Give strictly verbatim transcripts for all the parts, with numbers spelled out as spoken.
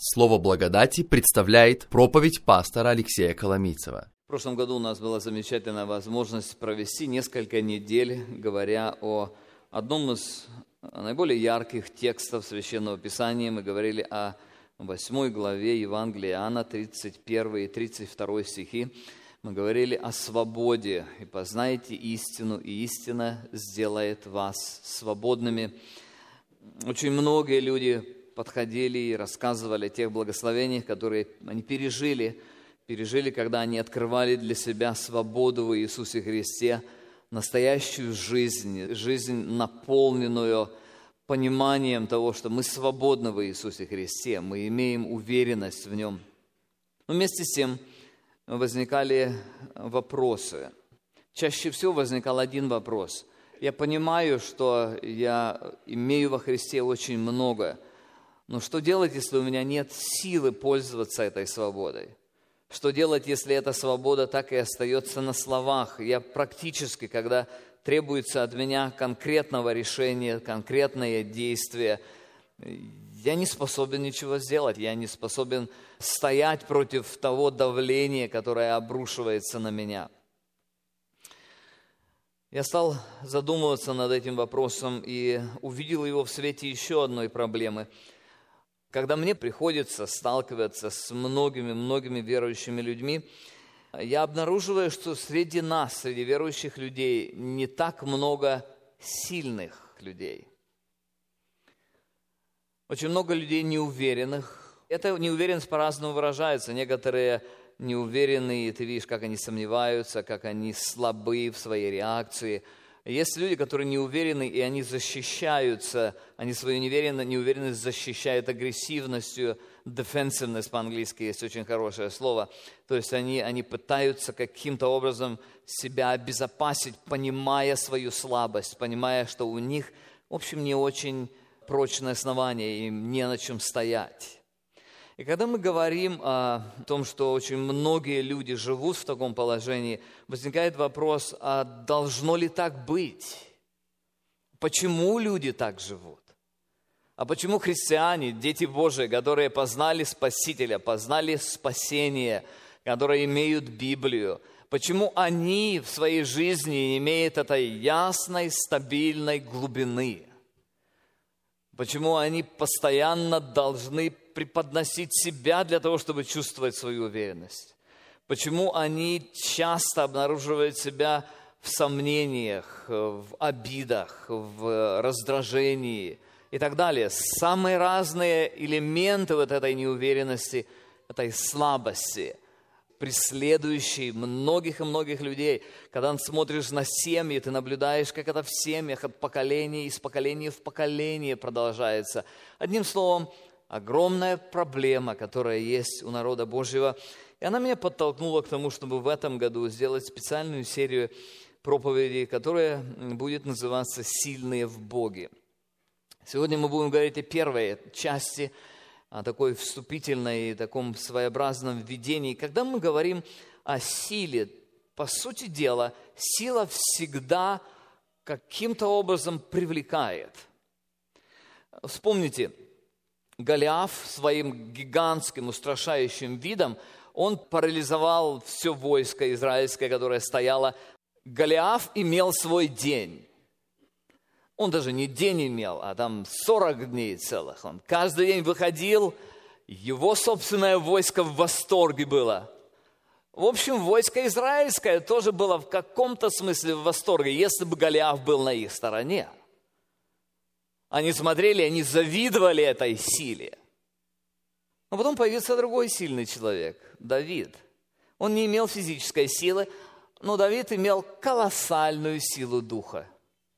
Слово благодати представляет проповедь пастора Алексея Коломийцева. В прошлом году у нас была замечательная возможность провести несколько недель, говоря о одном из наиболее ярких текстов Священного Писания. Мы говорили о восьмой главе Евангелия Иоанна, тридцать первый и тридцать второй стихи. Мы говорили о свободе. «И познаете истину, и истина сделает вас свободными». Очень многие люди подходили и рассказывали о тех благословениях, которые они пережили, пережили, когда они открывали для себя свободу в Иисусе Христе, настоящую жизнь, жизнь, наполненную пониманием того, что мы свободны в Иисусе Христе, мы имеем уверенность в Нем. Но вместе с тем возникали вопросы. Чаще всего возникал один вопрос. Я понимаю, что я имею во Христе очень много, но что делать, если у меня нет силы пользоваться этой свободой? Что делать, если эта свобода так и остается на словах? Я практически, когда требуется от меня конкретного решения, конкретное действие, я не способен ничего сделать, я не способен стоять против того давления, которое обрушивается на меня. Я стал задумываться над этим вопросом и увидел его в свете еще одной проблемы. Когда мне приходится сталкиваться с многими-многими верующими людьми, я обнаруживаю, что среди нас, среди верующих людей, не так много сильных людей. Очень много людей неуверенных. Эта неуверенность по-разному выражается. Некоторые неуверенные, ты видишь, как они сомневаются, как они слабы в своей реакции. Есть люди, которые не уверены, и они защищаются, они свою неуверенность защищают агрессивностью, defensiveness по-английски есть очень хорошее слово. То есть они, они пытаются каким-то образом себя обезопасить, понимая свою слабость, понимая, что у них, в общем, не очень прочное основание, им не на чем стоять. И когда мы говорим о том, что очень многие люди живут в таком положении, возникает вопрос, а должно ли так быть? Почему люди так живут? А почему христиане, дети Божии, которые познали Спасителя, познали спасение, которые имеют Библию, почему они в своей жизни имеют этой ясной, стабильной глубины? Почему они постоянно должны преподносить себя для того, чтобы чувствовать свою уверенность? Почему они часто обнаруживают себя в сомнениях, в обидах, в раздражении и так далее? Самые разные элементы вот этой неуверенности, этой слабости, преследующей многих и многих людей. Когда ты смотришь на семьи, ты наблюдаешь, как это в семьях от поколения из поколения в поколение продолжается. Одним словом, огромная проблема, которая есть у народа Божьего. И она меня подтолкнула к тому, чтобы в этом году сделать специальную серию проповедей, которая будет называться «Сильные в Боге». Сегодня мы будем говорить о первой части, о такой вступительной, таком своеобразном введении. Когда мы говорим о силе, по сути дела, сила всегда каким-то образом привлекает. Вспомните, Голиаф своим гигантским, устрашающим видом, он парализовал все войско израильское, которое стояло. Голиаф имел свой день. Он даже не день имел, а там сорок дней целых. Он каждый день выходил, его собственное войско в восторге было. В общем, войско израильское тоже было в каком-то смысле в восторге, если бы Голиаф был на их стороне. Они смотрели, они завидовали этой силе. Но потом появился другой сильный человек, Давид. Он не имел физической силы, но Давид имел колоссальную силу духа.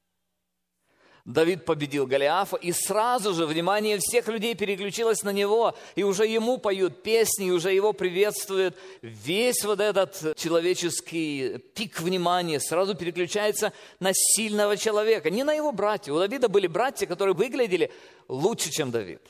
Давид победил Голиафа, и сразу же внимание всех людей переключилось на него, и уже ему поют песни, и уже его приветствуют. Весь вот этот человеческий пик внимания сразу переключается на сильного человека, не на его братьев. У Давида были братья, которые выглядели лучше, чем Давид.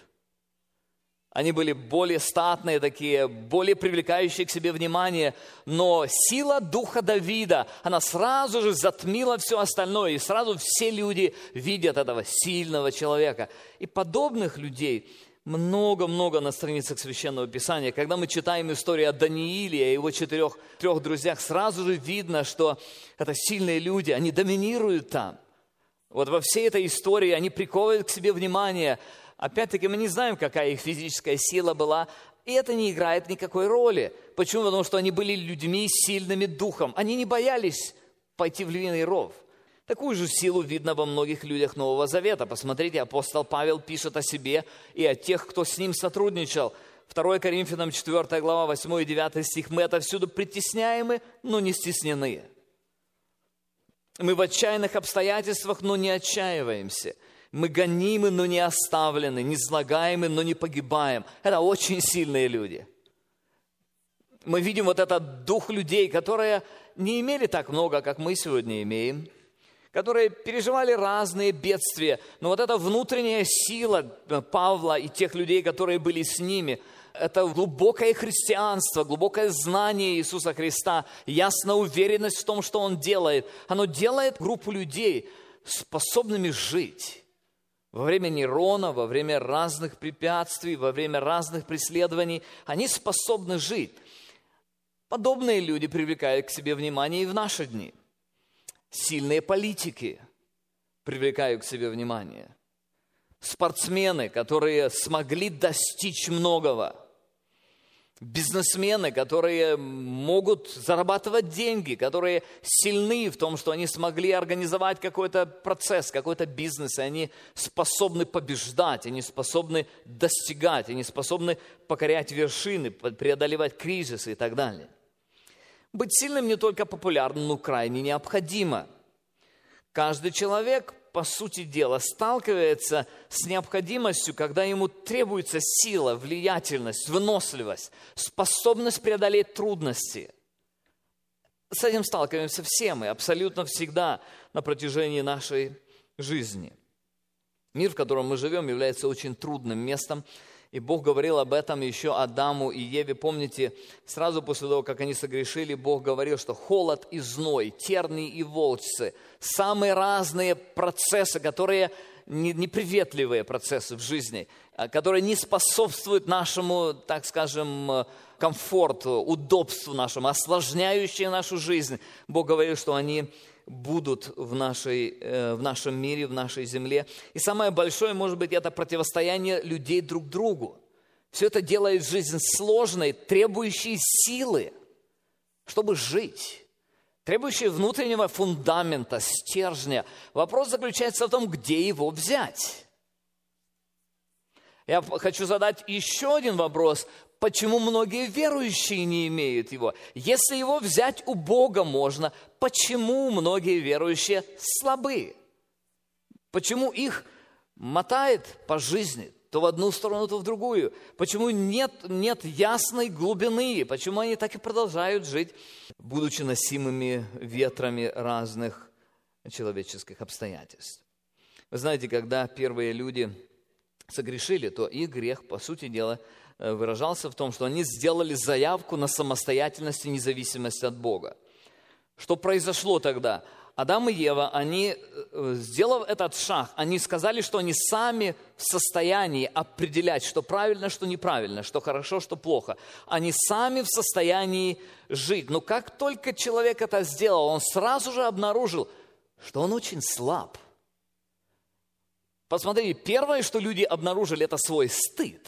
Они были более статные такие, более привлекающие к себе внимание. Но сила духа Давида, она сразу же затмила все остальное. И сразу все люди видят этого сильного человека. И подобных людей много-много на страницах Священного Писания. Когда мы читаем историю о Данииле и о его четырех, трех друзьях, сразу же видно, что это сильные люди, они доминируют там. Вот во всей этой истории они приковывают к себе внимание. Опять-таки, мы не знаем, какая их физическая сила была, и это не играет никакой роли. Почему? Потому что они были людьми сильными духом. Они не боялись пойти в львиный ров. Такую же силу видно во многих людях Нового Завета. Посмотрите, апостол Павел пишет о себе и о тех, кто с ним сотрудничал. второе Коринфянам четвёртая глава, восьмой и девятый стих. «Мы отовсюду притесняемы, но не стеснены. Мы в отчаянных обстоятельствах, но не отчаиваемся. Мы гонимы, но не оставлены, не слагаемы, но не погибаем». Это очень сильные люди. Мы видим вот этот дух людей, которые не имели так много, как мы сегодня имеем, которые переживали разные бедствия. Но вот эта внутренняя сила Павла и тех людей, которые были с ними, это глубокое христианство, глубокое знание Иисуса Христа, ясная уверенность в том, что Он делает. Оно делает группу людей способными жить. Во время Нерона, во время разных препятствий, во время разных преследований, они способны жить. Подобные люди привлекают к себе внимание и в наши дни. Сильные политики привлекают к себе внимание. Спортсмены, которые смогли достичь многого. Бизнесмены, которые могут зарабатывать деньги, которые сильны в том, что они смогли организовать какой-то процесс, какой-то бизнес, и они способны побеждать, они способны достигать, они способны покорять вершины, преодолевать кризисы и так далее. Быть сильным не только популярно, но крайне необходимо. Каждый человек, по сути дела, сталкивается с необходимостью, когда ему требуется сила, влиятельность, выносливость, способность преодолеть трудности. С этим сталкиваемся все мы, абсолютно всегда на протяжении нашей жизни. Мир, в котором мы живем, является очень трудным местом. И Бог говорил об этом еще Адаму и Еве. Помните, сразу после того, как они согрешили, Бог говорил, что холод и зной, тернии и волчцы, самые разные процессы, которые неприветливые процессы в жизни, которые не способствуют нашему, так скажем, комфорту, удобству нашему, осложняющие нашу жизнь. Бог говорил, что они будут в, нашей, в нашем мире, в нашей земле. И самое большое, может быть, это противостояние людей друг другу. Все это делает жизнь сложной, требующей силы, чтобы жить, требующей внутреннего фундамента, стержня. Вопрос заключается в том, где его взять. Я хочу задать еще один вопрос. Почему многие верующие не имеют его? Если его взять у Бога можно, почему многие верующие слабы? Почему их мотает по жизни, то в одну сторону, то в другую? Почему нет, нет ясной глубины? Почему они так и продолжают жить, будучи носимыми ветрами разных человеческих обстоятельств? Вы знаете, когда первые люди согрешили, то их грех, по сути дела, выражался в том, что они сделали заявку на самостоятельность и независимость от Бога. Что произошло тогда? Адам и Ева, они, сделав этот шаг, они сказали, что они сами в состоянии определять, что правильно, что неправильно, что хорошо, что плохо. Они сами в состоянии жить. Но как только человек это сделал, он сразу же обнаружил, что он очень слаб. Посмотрите, первое, что люди обнаружили, это свой стыд.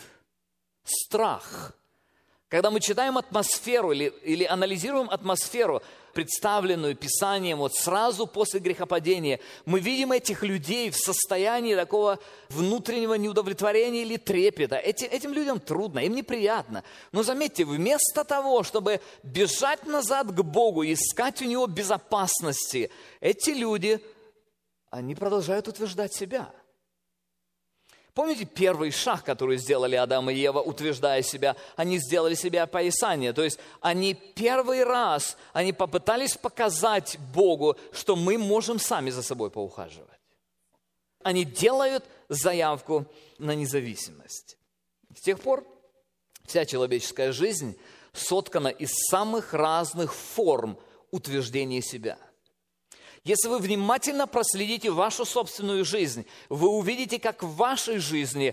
Страх. Когда мы читаем атмосферу или, или анализируем атмосферу, представленную Писанием вот сразу после грехопадения, мы видим этих людей в состоянии такого внутреннего неудовлетворения или трепета. Эти, этим людям трудно, им неприятно. Но заметьте, вместо того, чтобы бежать назад к Богу, искать у Него безопасности, эти люди, они продолжают утверждать себя. Помните первый шаг, который сделали Адам и Ева, утверждая себя? Они сделали себе опоясание. То есть они первый раз, они попытались показать Богу, что мы можем сами за собой поухаживать. Они делают заявку на независимость. С тех пор вся человеческая жизнь соткана из самых разных форм утверждения себя. Если вы внимательно проследите вашу собственную жизнь, вы увидите, как в вашей жизни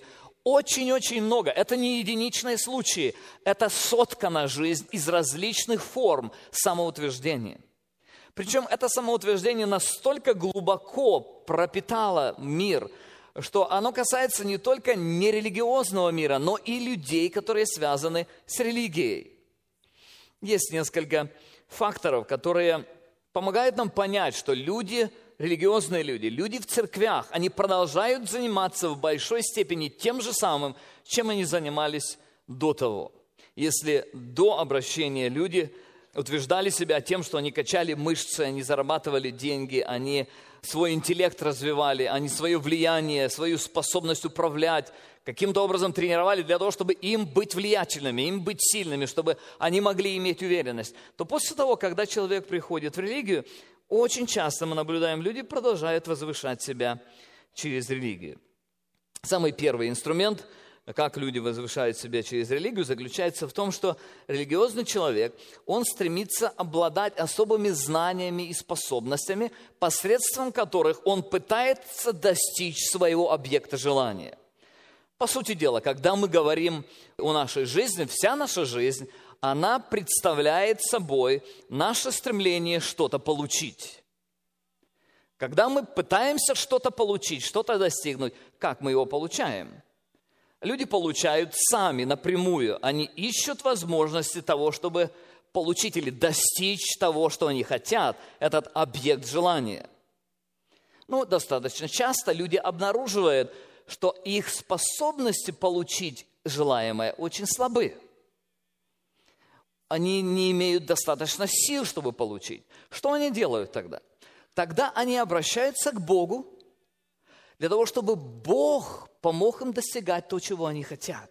очень-очень много. Это не единичные случаи. Это соткана жизнь из различных форм самоутверждения. Причем это самоутверждение настолько глубоко пропитало мир, что оно касается не только нерелигиозного мира, но и людей, которые связаны с религией. Есть несколько факторов, которые помогают нам понять, что люди, религиозные люди, люди в церквях, они продолжают заниматься в большой степени тем же самым, чем они занимались до того. Если до обращения люди утверждали себя тем, что они качали мышцы, они зарабатывали деньги, они свой интеллект развивали, они свое влияние, свою способность управлять, каким-то образом тренировали для того, чтобы им быть влиятельными, им быть сильными, чтобы они могли иметь уверенность, то после того, когда человек приходит в религию, очень часто мы наблюдаем, люди продолжают возвышать себя через религию. Самый первый инструмент, как люди возвышают себя через религию, заключается в том, что религиозный человек, он стремится обладать особыми знаниями и способностями, посредством которых он пытается достичь своего объекта желания. По сути дела, когда мы говорим о нашей жизни, вся наша жизнь, она представляет собой наше стремление что-то получить. Когда мы пытаемся что-то получить, что-то достигнуть, как мы его получаем? Люди получают сами, напрямую. Они ищут возможности того, чтобы получить или достичь того, что они хотят, этот объект желания. Ну, достаточно часто люди обнаруживают, что их способности получить желаемое очень слабы. Они не имеют достаточно сил, чтобы получить. Что они делают тогда? Тогда они обращаются к Богу для того, чтобы Бог помог им достигать то, чего они хотят.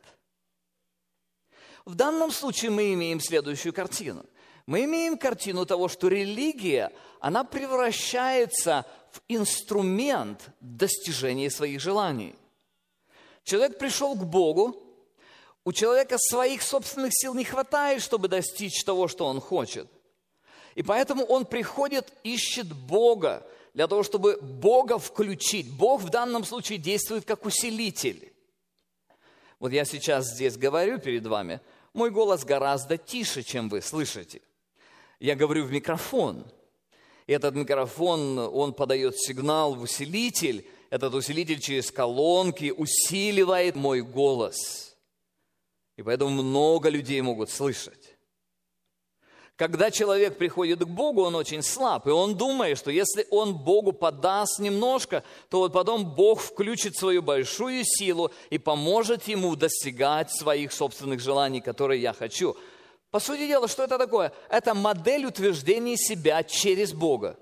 В данном случае мы имеем следующую картину. Мы имеем картину того, что религия, она превращается в инструмент достижения своих желаний. Человек пришел к Богу, у человека своих собственных сил не хватает, чтобы достичь того, что он хочет. И поэтому он приходит, ищет Бога, для того, чтобы Бога включить. Бог в данном случае действует как усилитель. Вот я сейчас здесь говорю перед вами, мой голос гораздо тише, чем вы слышите. Я говорю в микрофон. И этот микрофон, он подает сигнал в усилитель. Этот усилитель через колонки усиливает мой голос. И поэтому много людей могут слышать. Когда человек приходит к Богу, он очень слаб. И он думает, что если он Богу подаст немножко, то вот потом Бог включит свою большую силу и поможет ему достигать своих собственных желаний, которые я хочу. По сути дела, что это такое? Это модель утверждения себя через Бога.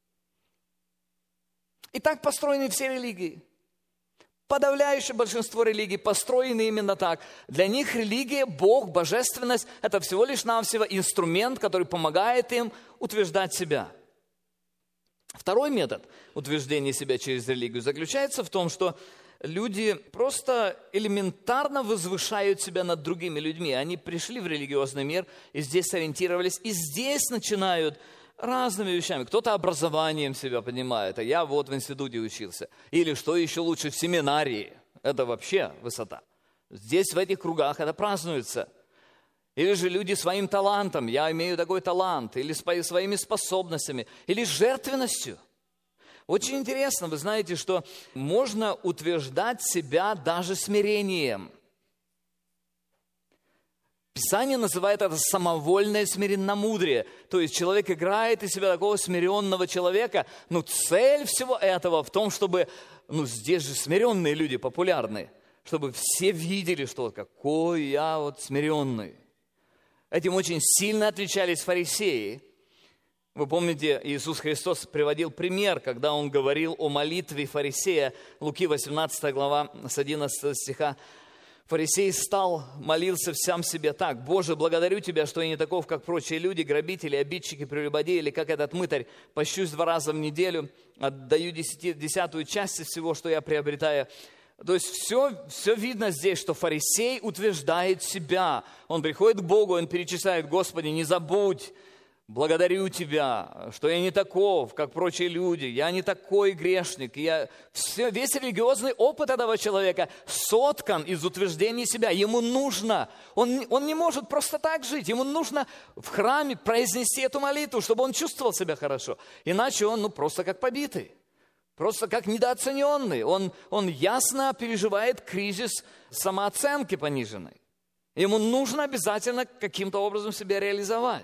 И так построены все религии. Подавляющее большинство религий построены именно так. Для них религия, Бог, божественность – это всего лишь навсего инструмент, который помогает им утверждать себя. Второй метод утверждения себя через религию заключается в том, что люди просто элементарно возвышают себя над другими людьми. Они пришли в религиозный мир и здесь сориентировались, и здесь начинают разными вещами. Кто-то образованием себя понимает, а я вот в институте учился. Или, что еще лучше, в семинарии. Это вообще высота. Здесь, в этих кругах, это празднуется. Или же люди своим талантом, я имею такой талант, или своими способностями, или жертвенностью. Очень интересно, вы знаете, что можно утверждать себя даже смирением. Писание называет это самовольное смиренномудрие. То есть человек играет из себя такого смиренного человека. Но цель всего этого в том, чтобы, ну здесь же смиренные люди популярны, чтобы все видели, что какой я вот смиренный. Этим очень сильно отличались фарисеи. Вы помните, Иисус Христос приводил пример, когда Он говорил о молитве фарисея. Луки восемнадцатая глава, с одиннадцатого стиха. Фарисей стал, молился сам себе так: «Боже, благодарю Тебя, что я не таков, как прочие люди, грабители, обидчики, прелюбодеи, как этот мытарь. Пощусь два раза в неделю, отдаю десяти, десятую часть всего, что я приобретаю». То есть все, все видно здесь, что фарисей утверждает себя. Он приходит к Богу, он перечисляет: «Господи, не забудь благодарю Тебя, что я не таков, как прочие люди, я не такой грешник. Я... Все, весь религиозный опыт этого человека соткан из утверждений себя. Ему нужно, он, он не может просто так жить, ему нужно в храме произнести эту молитву, чтобы он чувствовал себя хорошо. Иначе он ну, просто как побитый, просто как недооцененный. Он, он ясно переживает кризис самооценки пониженной. Ему нужно обязательно каким-то образом себя реализовать.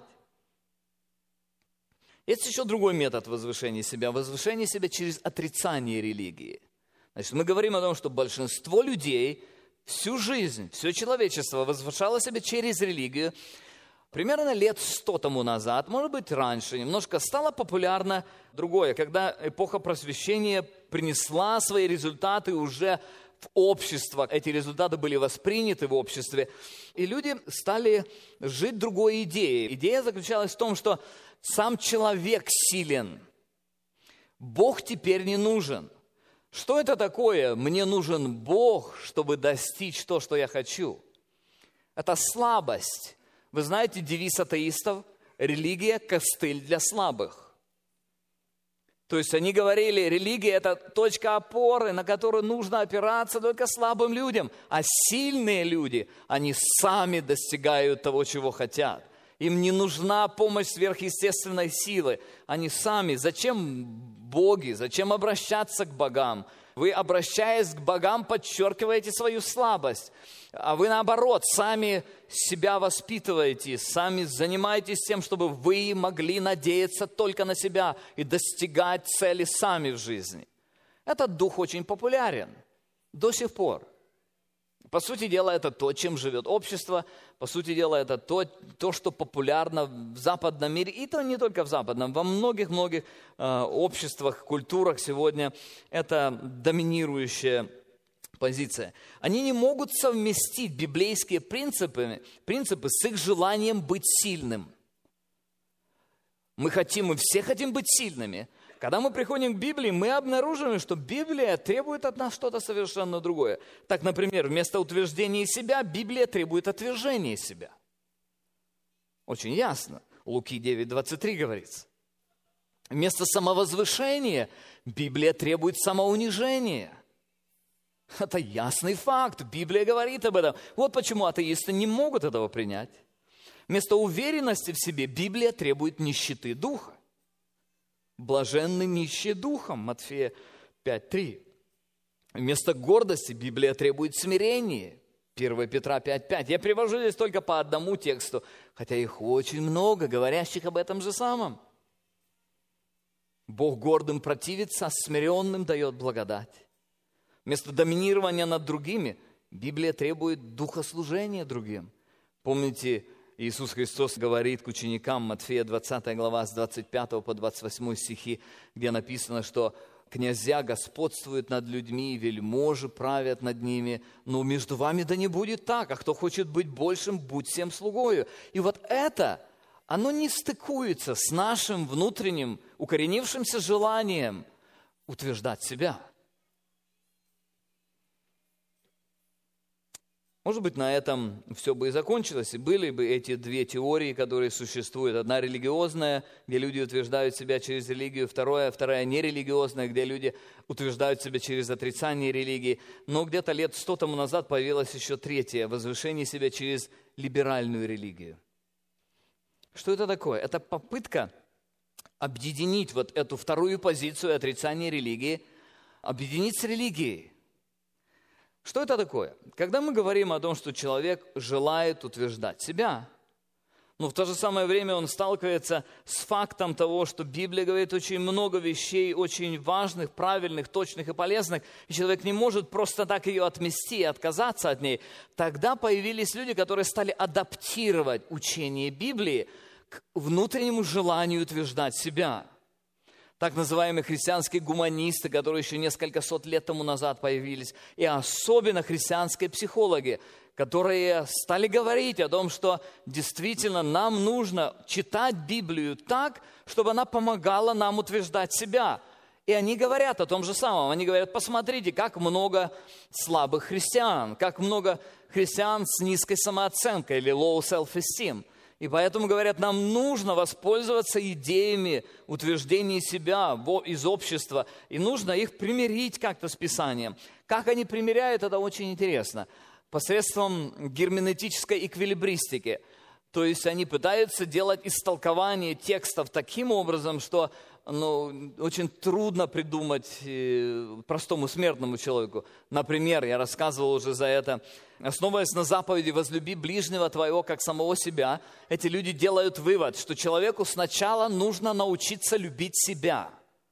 Есть еще другой метод возвышения себя. Возвышение себя через отрицание религии. Значит, мы говорим о том, что большинство людей всю жизнь, все человечество возвышало себя через религию. Примерно лет сто тому назад, может быть раньше, немножко стало популярно другое, когда эпоха просвещения принесла свои результаты уже в общество. Эти результаты были восприняты в обществе. И люди стали жить другой идеей. Идея заключалась в том, что сам человек силен. Бог теперь не нужен. Что это такое? Мне нужен Бог, чтобы достичь то, что я хочу. Это слабость. Вы знаете девиз атеистов? Религия – костыль для слабых. То есть они говорили, религия – это точка опоры, на которую нужно опираться только слабым людям. А сильные люди, они сами достигают того, чего хотят. Им не нужна помощь сверхъестественной силы. Они сами. Зачем боги? Зачем обращаться к богам? Вы, обращаясь к богам, подчеркиваете свою слабость. А вы, наоборот, сами себя воспитываете, сами занимаетесь тем, чтобы вы могли надеяться только на себя и достигать цели сами в жизни. Этот дух очень популярен до сих пор. По сути дела, это то, чем живет общество. По сути дела, это то, то что популярно в западном мире. И то не только в западном, во многих-многих э, обществах, культурах сегодня это доминирующая позиция. Они не могут совместить библейские принципы, принципы с их желанием быть сильным. Мы хотим, мы все хотим быть сильными. Когда мы приходим к Библии, мы обнаруживаем, что Библия требует от нас что-то совершенно другое. Так, например, вместо утверждения себя, Библия требует отвержения себя. Очень ясно. Луки девять двадцать три говорится. Вместо самовозвышения Библия требует самоунижения. Это ясный факт. Библия говорит об этом. Вот почему атеисты не могут этого принять. Вместо уверенности в себе Библия требует нищеты духа. Блаженны нищие духом, Матфея пять три. Вместо гордости Библия требует смирения, первое Петра пять пять. Я привожу здесь только по одному тексту, хотя их очень много, говорящих об этом же самом. Бог гордым противится, а смиренным дает благодать. Вместо доминирования над другими Библия требует духослужения другим. Помните, Иисус Христос говорит к ученикам, Матфея двадцатая глава, с двадцать пятого по двадцать восьмой стихи, где написано, что князья господствуют над людьми, и вельможи правят над ними, но между вами да не будет так, а кто хочет быть большим, будь всем слугою. И вот это, оно не стыкуется с нашим внутренним, укоренившимся желанием утверждать себя. Может быть, на этом все бы и закончилось, и были бы эти две теории, которые существуют. Одна религиозная, где люди утверждают себя через религию, вторая, вторая нерелигиозная, где люди утверждают себя через отрицание религии. Но где-то лет сто тому назад появилась еще третья, возвышение себя через либеральную религию. Что это такое? Это попытка объединить вот эту вторую позицию отрицания религии, объединить с религией. Что это такое? Когда мы говорим о том, что человек желает утверждать себя, но в то же самое время он сталкивается с фактом того, что Библия говорит очень много вещей, очень важных, правильных, точных и полезных, и человек не может просто так ее отмести и отказаться от ней, тогда появились люди, которые стали адаптировать учение Библии к внутреннему желанию утверждать себя. Так называемые христианские гуманисты, которые еще несколько сот лет тому назад появились, и особенно христианские психологи, которые стали говорить о том, что действительно нам нужно читать Библию так, чтобы она помогала нам утверждать себя. И они говорят о том же самом. Они говорят, посмотрите, как много слабых христиан, как много христиан с низкой самооценкой или low self-esteem. И поэтому, говорят, нам нужно воспользоваться идеями утверждения себя из общества, и нужно их примирить как-то с Писанием. Как они примиряют, это очень интересно. Посредством герменевтической эквилибристики. То есть они пытаются делать истолкование текстов таким образом, что ну, очень трудно придумать простому смертному человеку. Например, я рассказывал уже за это, основываясь на заповеди «возлюби ближнего твоего, как самого себя», эти люди делают вывод, что человеку сначала нужно научиться любить себя.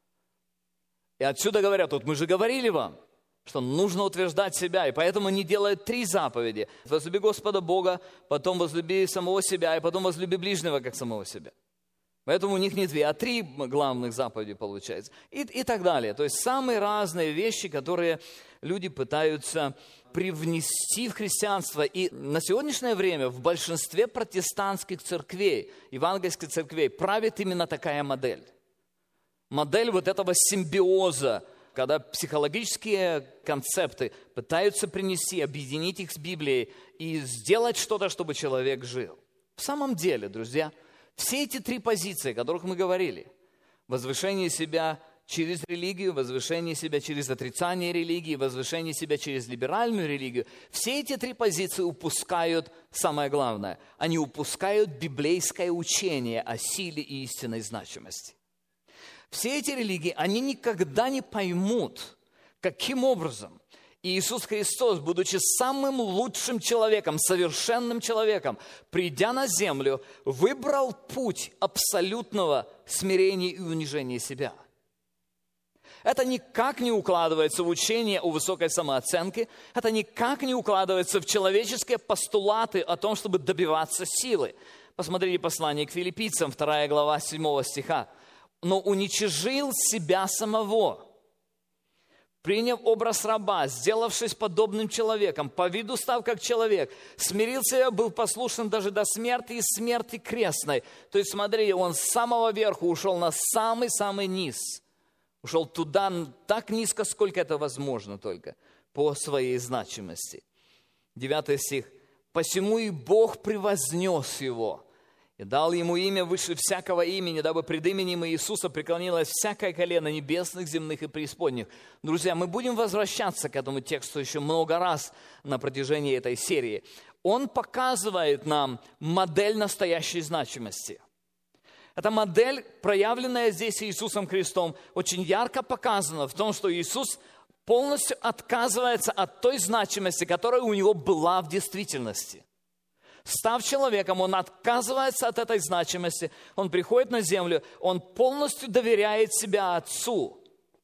И отсюда говорят, вот мы же говорили вам, что нужно утверждать себя, и поэтому они делают три заповеди. Возлюби Господа Бога, потом возлюби самого себя, и потом возлюби ближнего, как самого себя. Поэтому у них не две, а три главных заповеди получается. И, и так далее. То есть самые разные вещи, которые люди пытаются привнести в христианство. И на сегодняшнее время в большинстве протестантских церквей, евангельских церквей, правит именно такая модель. Модель вот этого симбиоза, когда психологические концепты пытаются принести, объединить их с Библией и сделать что-то, чтобы человек жил. В самом деле, друзья, все эти три позиции, о которых мы говорили, возвышение себя через религию, возвышение себя через отрицание религии, возвышение себя через либеральную религию, все эти три позиции упускают самое главное. Они упускают библейское учение о силе и истинной значимости. Все эти религии, они никогда не поймут, каким образом Иисус Христос, будучи самым лучшим человеком, совершенным человеком, придя на землю, выбрал путь абсолютного смирения и унижения себя. Это никак не укладывается в учение о высокой самооценке, это никак не укладывается в человеческие постулаты о том, чтобы добиваться силы. Посмотрите послание к Филиппийцам, вторая глава, седьмого стиха. «Но уничижил себя самого, приняв образ раба, сделавшись подобным человеком, по виду став как человек, смирился и был послушен даже до смерти и смерти крестной». То есть, смотрите, он с самого верху ушел на самый-самый низ. Ушел туда так низко, сколько это возможно только, по своей значимости. Девятый стих. «Посему и Бог превознес его, и дал ему имя выше всякого имени, дабы пред именем Иисуса преклонилось всякое колено небесных, земных и преисподних». Друзья, мы будем возвращаться к этому тексту еще много раз на протяжении этой серии. Он показывает нам модель настоящей значимости. Эта модель, проявленная здесь Иисусом Христом, очень ярко показана в том, что Иисус полностью отказывается от той значимости, которая у него была в действительности. Став человеком, он отказывается от этой значимости, он приходит на землю, он полностью доверяет себя Отцу.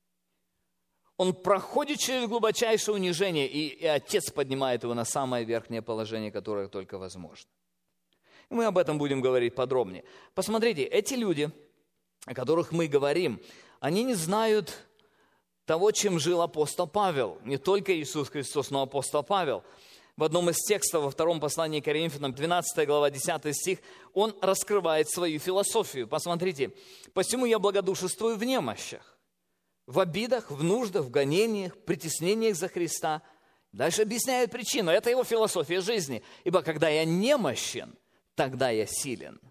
Он проходит через глубочайшее унижение, и, и Отец поднимает его на самое верхнее положение, которое только возможно. И мы об этом будем говорить подробнее. Посмотрите, эти люди, о которых мы говорим, они не знают того, чем жил апостол Павел. Не только Иисус Христос, но апостол Павел. В одном из текстов, во втором послании к Коринфянам, двенадцатая глава, десятый стих, он раскрывает свою философию. Посмотрите. «Посему я благодушествую в немощах, в обидах, в нуждах, в гонениях, притеснениях за Христа». Дальше объясняет причину. Это его философия жизни. «Ибо когда я немощен, тогда я силен».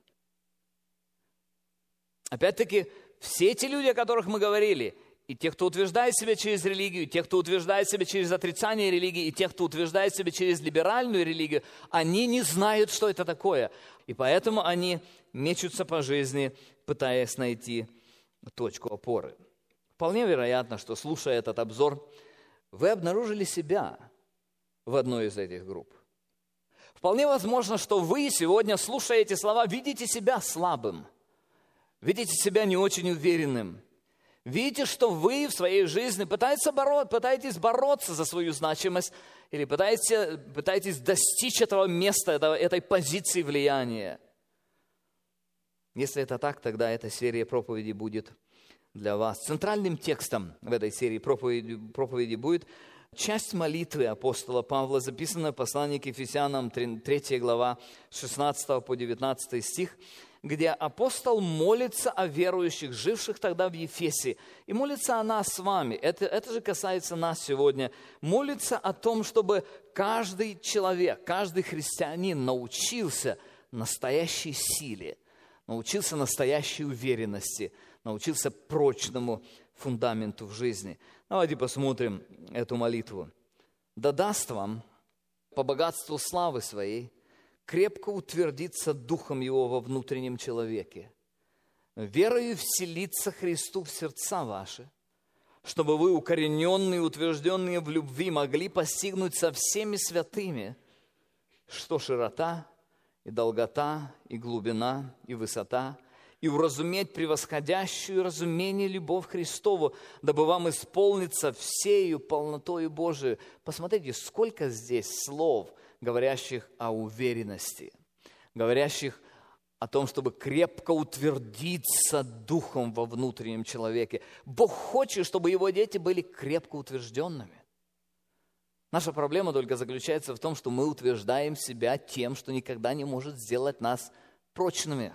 Опять-таки, все эти люди, о которых мы говорили, и те, кто утверждает себя через религию, и те, кто утверждает себя через отрицание религии, и те, кто утверждает себя через либеральную религию, они не знают, что это такое. И поэтому они мечутся по жизни, пытаясь найти точку опоры. Вполне вероятно, что, слушая этот обзор, вы обнаружили себя в одной из этих групп. Вполне возможно, что вы сегодня, слушая эти слова, видите себя слабым, видите себя не очень уверенным. Видите, что вы в своей жизни пытаетесь, боро- пытаетесь бороться за свою значимость или пытаетесь, пытаетесь достичь этого места, этого, этой позиции влияния. Если это так, тогда эта серия проповедей будет для вас. Центральным текстом в этой серии проповеди, проповеди будет часть молитвы апостола Павла, записанная в послании к Ефесянам, третья глава, шестнадцатый по девятнадцатый стих, где апостол молится о верующих, живших тогда в Ефесе. И молится о нас с вами. Это, это же касается нас сегодня. Молится о том, чтобы каждый человек, каждый христианин научился настоящей силе, научился настоящей уверенности, научился прочному фундаменту в жизни. Давайте посмотрим эту молитву. «Да даст вам по богатству славы своей крепко утвердиться духом его во внутреннем человеке, верою вселиться Христу в сердца ваши, чтобы вы, укорененные и утвержденные в любви, могли постигнуть со всеми святыми, что широта и долгота, и глубина, и высота, и уразуметь превосходящую разумение любовь Христову, дабы вам исполниться всею полнотою Божией». Посмотрите, сколько здесь слов, говорящих о уверенности, говорящих о том, чтобы крепко утвердиться духом во внутреннем человеке. Бог хочет, чтобы его дети были крепко утвержденными. Наша проблема только заключается в том, что мы утверждаем себя тем, что никогда не может сделать нас прочными.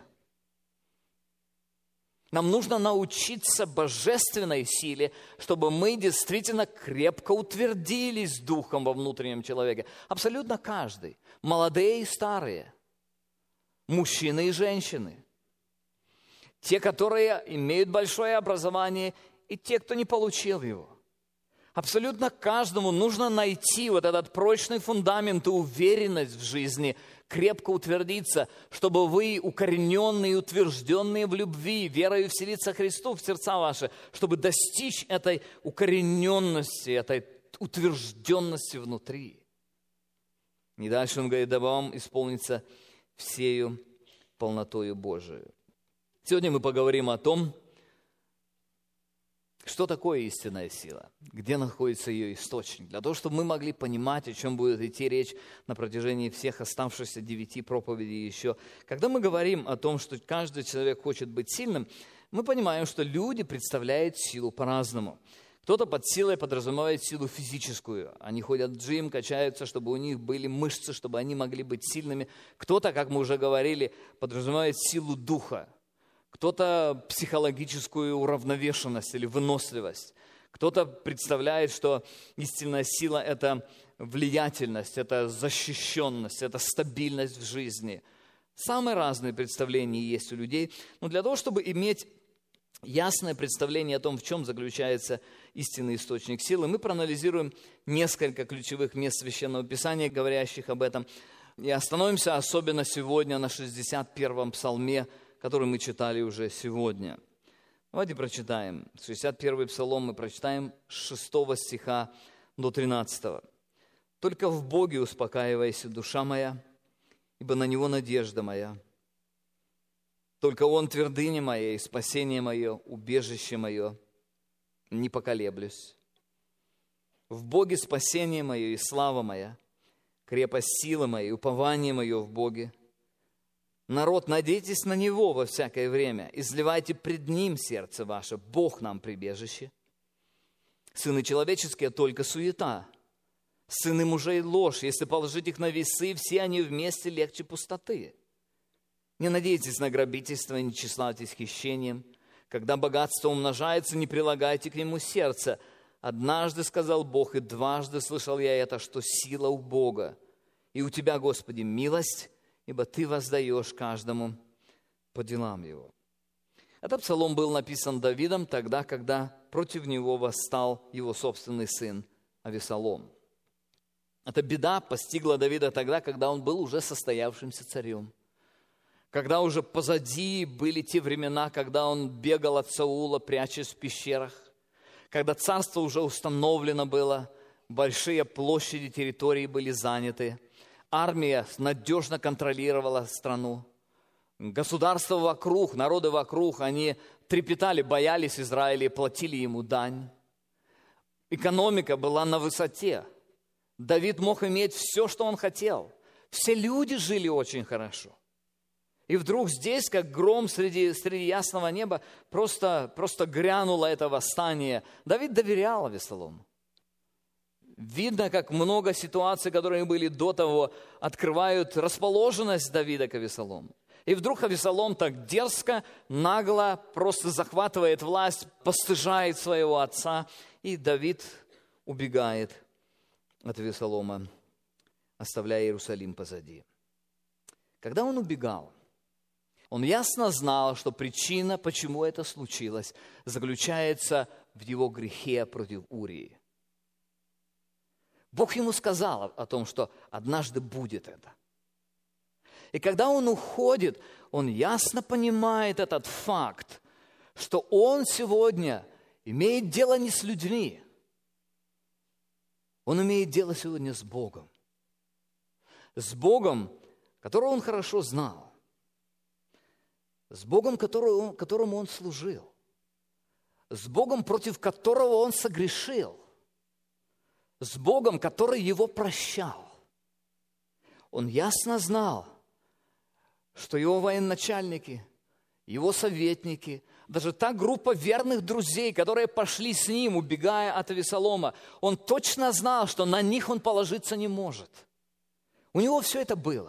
Нам нужно научиться божественной силе, чтобы мы действительно крепко утвердились духом во внутреннем человеке. Абсолютно каждый. Молодые и старые. Мужчины и женщины. Те, которые имеют большое образование, и те, кто не получил его. Абсолютно каждому нужно найти вот этот прочный фундамент и уверенность в жизни, крепко утвердиться, чтобы вы, укорененные и утвержденные в любви, верою вселиться Христу в сердца ваши, чтобы достичь этой укорененности, этой утвержденности внутри. И дальше он говорит: дабы вам исполниться всею полнотою Божию. Сегодня мы поговорим о том, что такое истинная сила, где находится ее источник, для того, чтобы мы могли понимать, о чем будет идти речь на протяжении всех оставшихся девяти проповедей еще. Когда мы говорим о том, что каждый человек хочет быть сильным, мы понимаем, что люди представляют силу по-разному. Кто-то под силой подразумевает силу физическую. Они ходят в джим, качаются, чтобы у них были мышцы, чтобы они могли быть сильными. Кто-то, как мы уже говорили, подразумевает силу духа. Кто-то психологическую уравновешенность или выносливость. Кто-то представляет, что истинная сила – это влиятельность, это защищенность, это стабильность в жизни. Самые разные представления есть у людей. Но для того, чтобы иметь ясное представление о том, в чем заключается истинный источник силы, мы проанализируем несколько ключевых мест Священного Писания, говорящих об этом. И остановимся особенно сегодня на шестьдесят первом псалме, который мы читали уже сегодня. Давайте прочитаем. шестьдесят первый псалом мы прочитаем с шестого стиха до тринадцатого. «Только в Боге успокаивайся, душа моя, ибо на Него надежда моя. Только Он твердыня моя и спасение мое, убежище мое, не поколеблюсь. В Боге спасение мое и слава моя, крепость силы моя и упование мое в Боге. Народ, надейтесь на Него во всякое время, изливайте пред Ним сердце ваше, Бог нам прибежище. Сыны человеческие только суета, сыны мужей ложь, если положить их на весы, все они вместе легче пустоты. Не надейтесь на грабительство, не тщеславьтесь хищением. Когда богатство умножается, не прилагайте к нему сердце. Однажды сказал Бог, и дважды слышал я это, что сила у Бога. И у Тебя, Господи, милость, ибо Ты воздаешь каждому по делам его». Этот псалом был написан Давидом тогда, когда против него восстал его собственный сын Авессалом. Эта беда постигла Давида тогда, когда он был уже состоявшимся царем. Когда уже позади были те времена, когда он бегал от Саула, прячась в пещерах. Когда царство уже установлено было, большие площади территории были заняты. Армия надежно контролировала страну. Государства вокруг, народы вокруг, они трепетали, боялись Израиля и платили ему дань. Экономика была на высоте. Давид мог иметь все, что он хотел. Все люди жили очень хорошо. И вдруг здесь, как гром среди, среди ясного неба, просто, просто грянуло это восстание. Давид доверял Авессалому. Видно, как много ситуаций, которые были до того, открывают расположенность Давида к Авессалому. И вдруг Авессалом так дерзко, нагло просто захватывает власть, постыжает своего отца, и Давид убегает от Авессалома, оставляя Иерусалим позади. Когда он убегал, он ясно знал, что причина, почему это случилось, заключается в его грехе против Урии. Бог ему сказал о том, что однажды будет это. И когда он уходит, он ясно понимает этот факт, что он сегодня имеет дело не с людьми, он имеет дело сегодня с Богом. С Богом, которого он хорошо знал. С Богом, которому, которому он служил. С Богом, против которого он согрешил. С Богом, который его прощал. Он ясно знал, что его военачальники, его советники, даже та группа верных друзей, которые пошли с ним, убегая от Авессалома, он точно знал, что на них он положиться не может. У него все это было.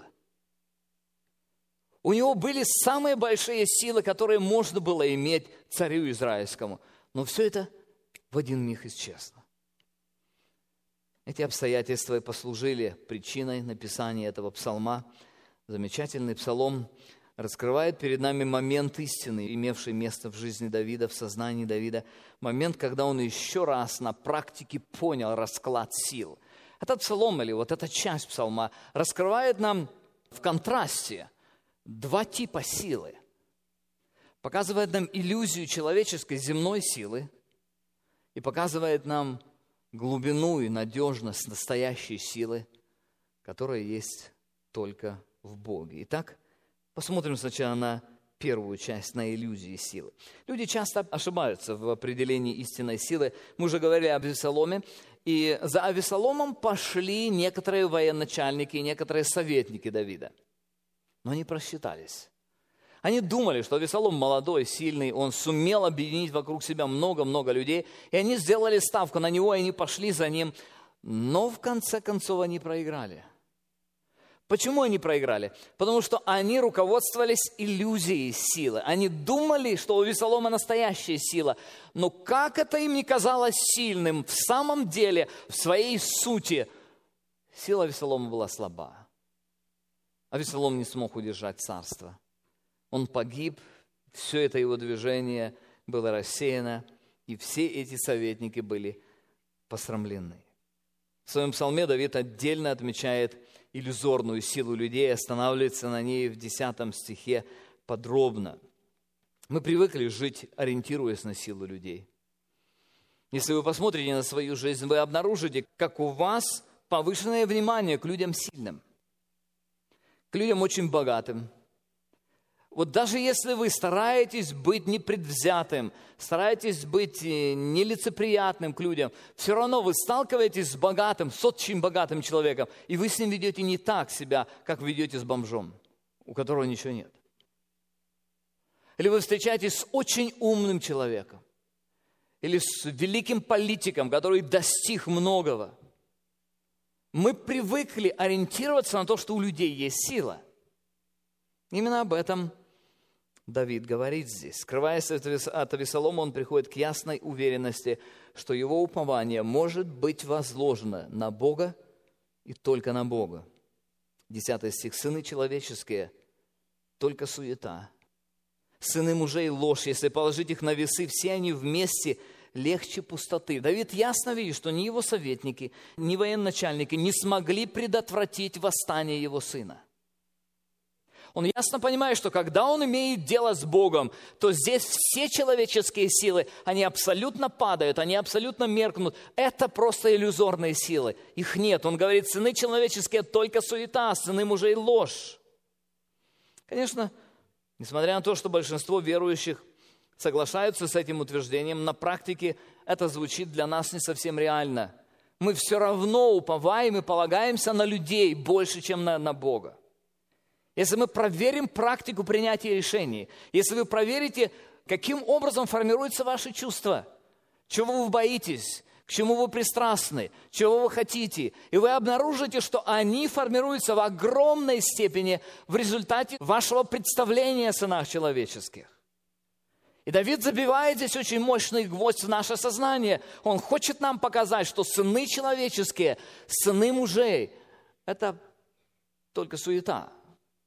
У него были самые большие силы, которые можно было иметь царю израильскому. Но все это в один миг исчезло. Эти обстоятельства и послужили причиной написания этого псалма. Замечательный псалом раскрывает перед нами момент истины, имевший место в жизни Давида, в сознании Давида. Момент, когда он еще раз на практике понял расклад сил. Этот псалом, или вот эта часть псалма, раскрывает нам в контрасте два типа силы. Показывает нам иллюзию человеческой земной силы и показывает нам глубину и надежность настоящей силы, которая есть только в Боге. Итак, посмотрим сначала на первую часть, на иллюзии силы. Люди часто ошибаются в определении истинной силы. Мы уже говорили об Авессаломе, и за Авессаломом пошли некоторые военачальники и некоторые советники Давида. Но они просчитались. Они думали, что Авессалом молодой, сильный, он сумел объединить вокруг себя много-много людей, и они сделали ставку на него, и они пошли за ним. Но в конце концов они проиграли. Почему они проиграли? Потому что они руководствовались иллюзией силы. Они думали, что у Авессалома настоящая сила. Но как это им не казалось сильным, в самом деле, в своей сути, сила Авессалома была слаба. Авессалом не смог удержать царство. Он погиб, все это его движение было рассеяно, и все эти советники были посрамлены. В своем псалме Давид отдельно отмечает иллюзорную силу людей, останавливается на ней в десятом стихе подробно. Мы привыкли жить, ориентируясь на силу людей. Если вы посмотрите на свою жизнь, вы обнаружите, как у вас повышенное внимание к людям сильным, к людям очень богатым. Вот даже если вы стараетесь быть непредвзятым, стараетесь быть нелицеприятным к людям, все равно вы сталкиваетесь с богатым, с очень богатым человеком, и вы с ним ведете не так себя, как ведете с бомжом, у которого ничего нет. Или вы встречаетесь с очень умным человеком, или с великим политиком, который достиг многого. Мы привыкли ориентироваться на то, что у людей есть сила. Именно об этом Давид говорит здесь. Скрываясь от Авессалома, он приходит к ясной уверенности, что его упование может быть возложено на Бога и только на Бога. Десятый стих. «Сыны человеческие, только суета. Сыны мужей ложь, если положить их на весы, все они вместе легче пустоты». Давид ясно видит, что ни его советники, ни военачальники не смогли предотвратить восстание его сына. Он ясно понимает, что когда он имеет дело с Богом, то здесь все человеческие силы, они абсолютно падают, они абсолютно меркнут. Это просто иллюзорные силы. Их нет. Он говорит, сыны человеческие только суета, сыны мужей ложь. Конечно, несмотря на то, что большинство верующих соглашаются с этим утверждением, на практике это звучит для нас не совсем реально. Мы все равно уповаем и полагаемся на людей больше, чем на, на Бога. Если мы проверим практику принятия решений, если вы проверите, каким образом формируются ваши чувства, чего вы боитесь, к чему вы пристрастны, чего вы хотите, и вы обнаружите, что они формируются в огромной степени в результате вашего представления о сынах человеческих. И Давид забивает здесь очень мощный гвоздь в наше сознание. Он хочет нам показать, что сыны человеческие, сыны мужей – это только суета.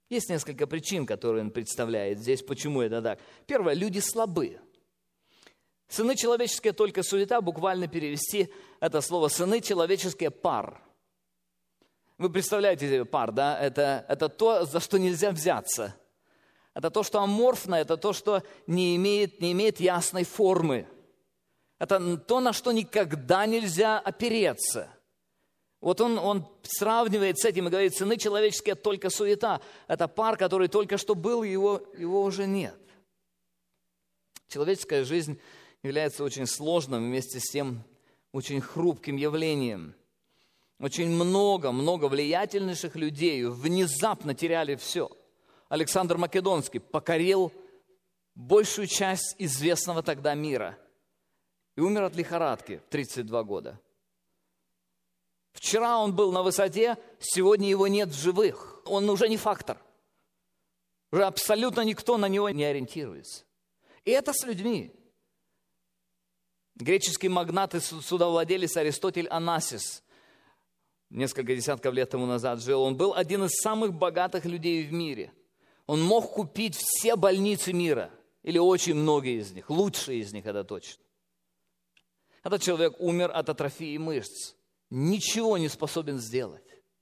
Есть несколько причин, которые он представляет здесь, почему это так. Первое, люди слабы. Сыны человеческие только суета, буквально перевести это слово сыны человеческие пар. Вы представляете себе пар, да? Это, это то, за что нельзя взяться. Это то, что аморфно, это то, что не имеет, не имеет ясной формы. Это то, на что никогда нельзя опереться. Вот он, он сравнивает с этим и говорит, сыны человеческие только суета. Это пар, который только что был, его, его уже нет. Человеческая жизнь является очень сложным, вместе с тем очень хрупким явлением. Очень много, много влиятельнейших людей внезапно теряли все. Александр Македонский покорил большую часть известного тогда мира и умер от лихорадки в тридцать два года. Вчера он был на высоте, сегодня его нет в живых. Он уже не фактор. Уже абсолютно никто на него не ориентируется. И это с людьми. Греческий магнат и судовладелец Аристотель Онасис несколько десятков лет тому назад жил. Он был один из самых богатых людей в мире. Он мог купить все больницы мира, или очень многие из них, лучшие из них, это точно. Этот человек умер от атрофии мышц. Ничего не способен сделать.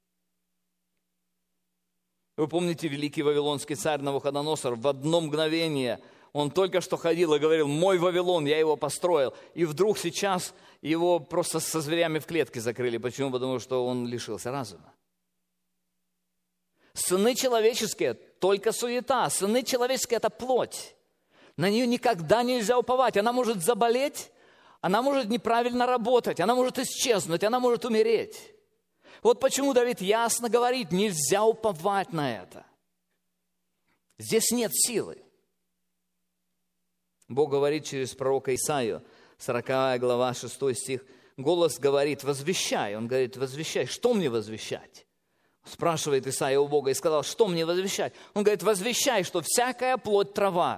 Вы помните, великий вавилонский царь Навуходоносор в одно мгновение, он только что ходил и говорил, мой Вавилон, я его построил. И вдруг сейчас его просто со зверями в клетке закрыли. Почему? Потому что он лишился разума. Сыны человеческие только суета. Сыны человеческие – это плоть. На нее никогда нельзя уповать. Она может заболеть, она может неправильно работать, она может исчезнуть, она может умереть. Вот почему Давид ясно говорит, нельзя уповать на это. Здесь нет силы. Бог говорит через пророка Исаию, сороковая глава, шестой стих. Голос говорит, возвещай. Он говорит, возвещай. Что мне возвещать? Спрашивает Исаия у Бога и сказал, что мне возвещать? Он говорит, возвещай, что всякая плоть трава.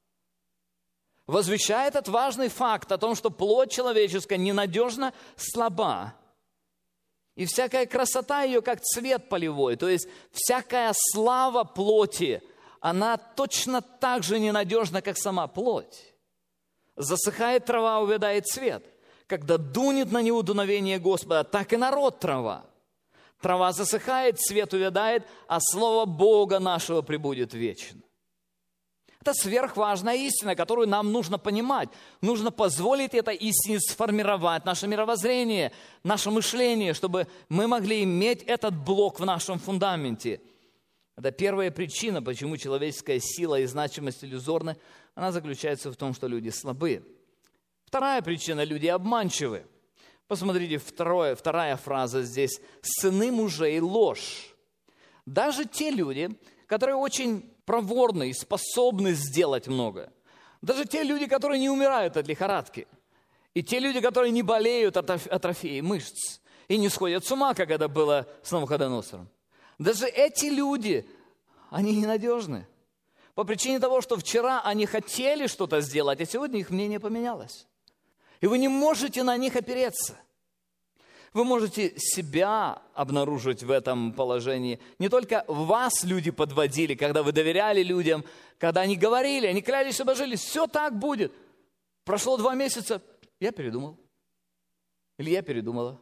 Возвещает этот важный факт о том, что плоть человеческая ненадежна, слаба. И всякая красота ее, как цвет полевой, то есть всякая слава плоти, она точно так же ненадежна, как сама плоть. Засыхает трава, увядает цвет. Когда дунет на него дуновение Господа, так и народ трава. Трава засыхает, цвет увядает, а слово Бога нашего пребудет вечно. Это сверхважная истина, которую нам нужно понимать. Нужно позволить этой истине сформировать наше мировоззрение, наше мышление, чтобы мы могли иметь этот блок в нашем фундаменте. Это первая причина, почему человеческая сила и значимость иллюзорны. Она заключается в том, что люди слабы. Вторая причина – люди обманчивы. Посмотрите, второе, вторая фраза здесь – «сыны мужей ложь». Даже те люди, которые очень проворны и способны сделать много. Даже те люди, которые не умирают от лихорадки. И те люди, которые не болеют от атрофии мышц. И не сходят с ума, как это было с Навуходоносором. Даже эти люди, они ненадежны. По причине того, что вчера они хотели что-то сделать, а сегодня их мнение поменялось. И вы не можете на них опереться. Вы можете себя обнаружить в этом положении. Не только вас люди подводили, когда вы доверяли людям, когда они говорили, они клялись, обожились, все так будет. Прошло два месяца, я передумал. Или я передумала.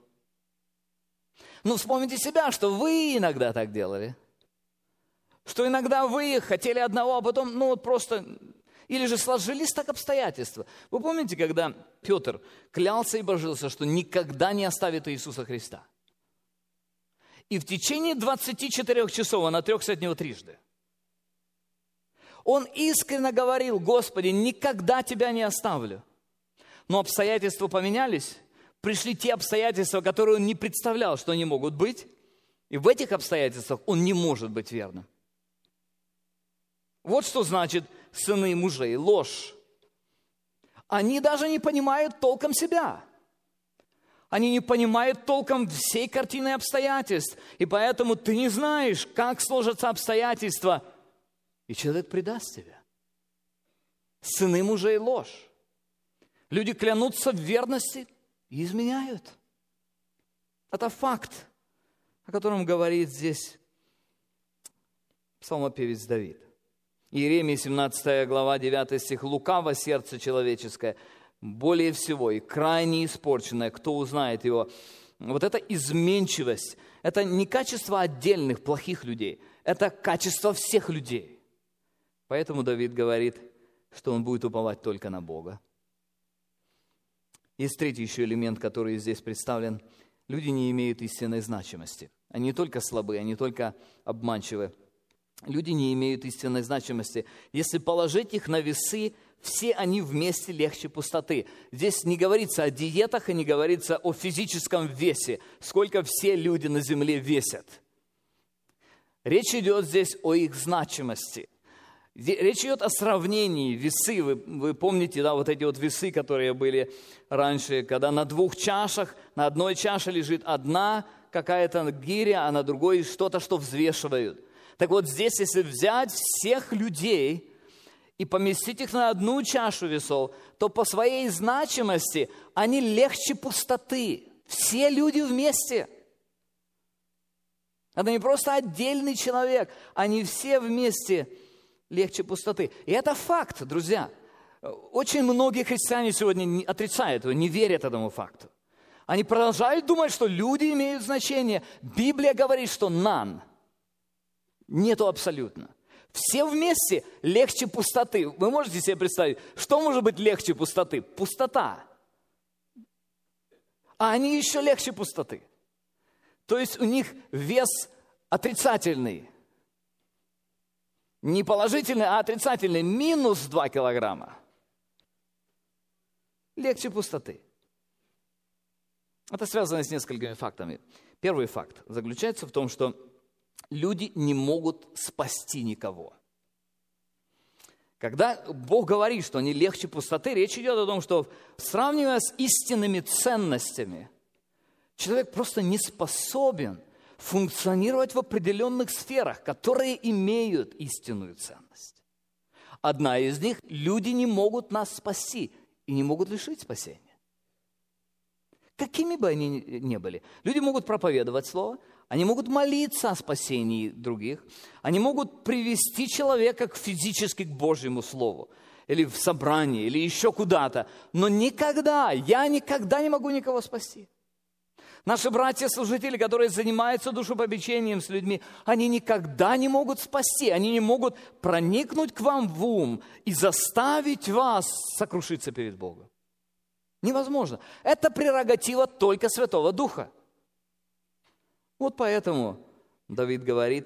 Ну, вспомните себя, что вы иногда так делали. Что иногда вы хотели одного, а потом, ну, вот просто... Или же сложились так обстоятельства. Вы помните, когда Петр клялся и божился, что никогда не оставит Иисуса Христа? И в течение двадцати четырёх часов он отрекся от него трижды. Он искренне говорил: Господи, никогда Тебя не оставлю. Но обстоятельства поменялись. Пришли те обстоятельства, которые он не представлял, что они могут быть. И в этих обстоятельствах он не может быть верным. Вот что значит сыны мужей ложь. Они даже не понимают толком себя. Они не понимают толком всей картины обстоятельств. И поэтому ты не знаешь, как сложатся обстоятельства. И человек предаст тебя. Сыны мужей ложь. Люди клянутся в верности и изменяют. Это факт, о котором говорит здесь Псалмопевец Давид. Иеремия, семнадцатая глава, девятый стих. «Лукаво сердце человеческое, более всего, и крайне испорченное, кто узнает его». Вот эта изменчивость, это не качество отдельных плохих людей, это качество всех людей. Поэтому Давид говорит, что он будет уповать только на Бога. Есть третий еще элемент, который здесь представлен. Люди не имеют истинной значимости. Они не только слабы, они не только обманчивы. Люди не имеют истинной значимости. Если положить их на весы, все они вместе легче пустоты. Здесь не говорится о диетах и не говорится о физическом весе, сколько все люди на земле весят. Речь идет здесь о их значимости. Речь идет о сравнении, весы. Вы, вы помните, да, вот эти вот весы, которые были раньше, когда на двух чашах, на одной чаше лежит одна какая-то гиря, а на другой что-то, что взвешивают. Так вот здесь, если взять всех людей и поместить их на одну чашу весов, то по своей значимости они легче пустоты. Все люди вместе. Это не просто отдельный человек, они все вместе легче пустоты. И это факт, друзья. Очень многие христиане сегодня отрицают его, не верят этому факту. Они продолжают думать, что люди имеют значение. Библия говорит, что none. Нету абсолютно. Все вместе легче пустоты. Вы можете себе представить, что может быть легче пустоты? Пустота. А они еще легче пустоты. То есть у них вес отрицательный. Не положительный, а отрицательный. Минус два килограмма. Легче пустоты. Это связано с несколькими фактами. Первый факт заключается в том, что люди не могут спасти никого. Когда Бог говорит, что они легче пустоты, речь идет о том, что, сравнивая с истинными ценностями, человек просто не способен функционировать в определенных сферах, которые имеют истинную ценность. Одна из них – люди не могут нас спасти и не могут лишить спасения. Какими бы они ни были. Люди могут проповедовать Слово, они могут молиться о спасении других, они могут привести человека физически к Божьему Слову, или в собрание, или еще куда-то, но никогда, я никогда не могу никого спасти. Наши братья-служители, которые занимаются душепопечением с людьми, они никогда не могут спасти, они не могут проникнуть к вам в ум и заставить вас сокрушиться перед Богом. Невозможно. Это прерогатива только Святого Духа. Вот поэтому Давид говорит,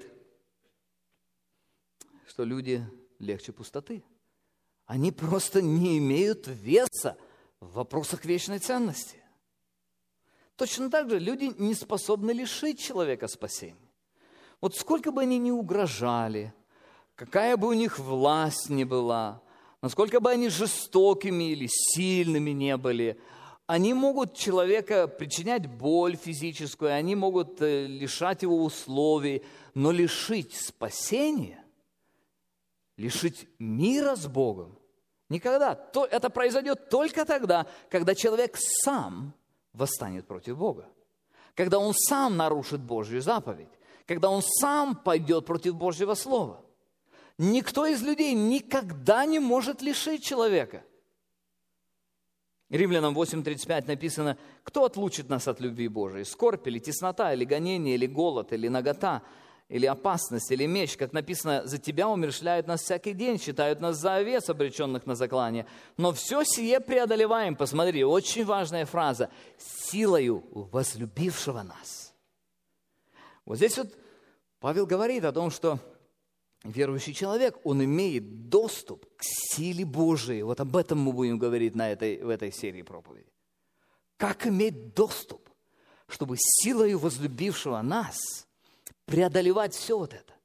что люди легче пустоты. Они просто не имеют веса в вопросах вечной ценности. Точно так же люди не способны лишить человека спасения. Вот сколько бы они ни угрожали, какая бы у них власть ни была, насколько бы они жестокими или сильными не были, они могут человека причинять боль физическую, они могут лишать его условий, но лишить спасения, лишить мира с Богом никогда. Это произойдет только тогда, когда человек сам восстанет против Бога, когда он сам нарушит Божью заповедь, когда он сам пойдет против Божьего Слова. Никто из людей никогда не может лишить человека. Римлянам восемь тридцать пять написано: «Кто отлучит нас от любви Божией? Скорбь или теснота, или гонение, или голод, или нагота, или опасность, или меч?» Как написано: «За тебя умерщвляют нас всякий день, считают нас за овец, обреченных на заклание. Но все сие преодолеваем». Посмотри, очень важная фраза: «силою возлюбившего нас». Вот здесь вот Павел говорит о том, что верующий человек, он имеет доступ к силе Божией. Вот об этом мы будем говорить на этой, в этой серии проповеди. Как иметь доступ, чтобы силою возлюбившего нас преодолевать все вот это.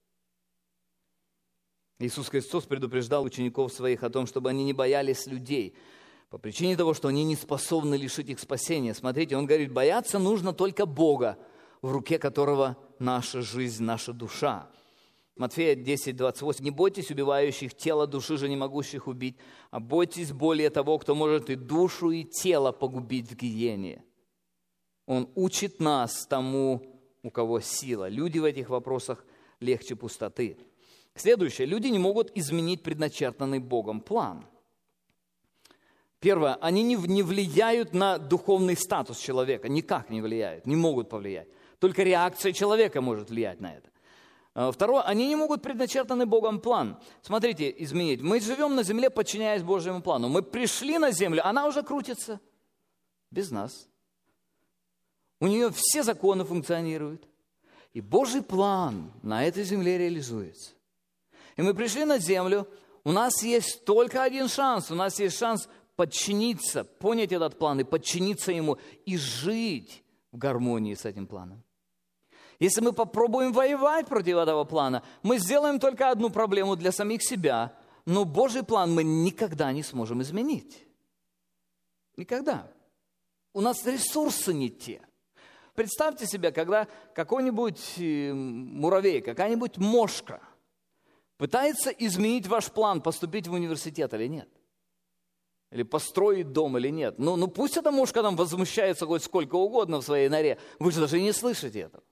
Иисус Христос предупреждал учеников своих о том, чтобы они не боялись людей, по причине того, что они не способны лишить их спасения. Смотрите, Он говорит, бояться нужно только Бога, в руке которого наша жизнь, наша душа. Матфея десять двадцать восемь. «Не бойтесь убивающих тело, души же не могущих убить, а бойтесь более того, кто может и душу, и тело погубить в гиене». Он учит нас тому, у кого сила. Люди в этих вопросах легче пустоты. Следующее. Люди не могут изменить предначертанный Богом план. Первое. Они не, не влияют на духовный статус человека. Никак не влияют, не могут повлиять. Только реакция человека может влиять на это. Второе. Они не могут предначертанный Богом план. Смотрите, изменить. Мы живем на земле, подчиняясь Божьему плану. Мы пришли на землю, она уже крутится без нас. У нее все законы функционируют. И Божий план на этой земле реализуется. И мы пришли на землю, у нас есть только один шанс. У нас есть шанс подчиниться, понять этот план и подчиниться ему, и жить в гармонии с этим планом. Если мы попробуем воевать против этого плана, мы сделаем только одну проблему для самих себя, но Божий план мы никогда не сможем изменить. Никогда. У нас ресурсы не те. Представьте себе, когда какой-нибудь муравей, какая-нибудь мошка пытается изменить ваш план, поступить в университет или нет. Или построить дом или нет. Ну, ну пусть эта мушка там возмущается хоть сколько угодно в своей норе. Вы же даже не слышите этого.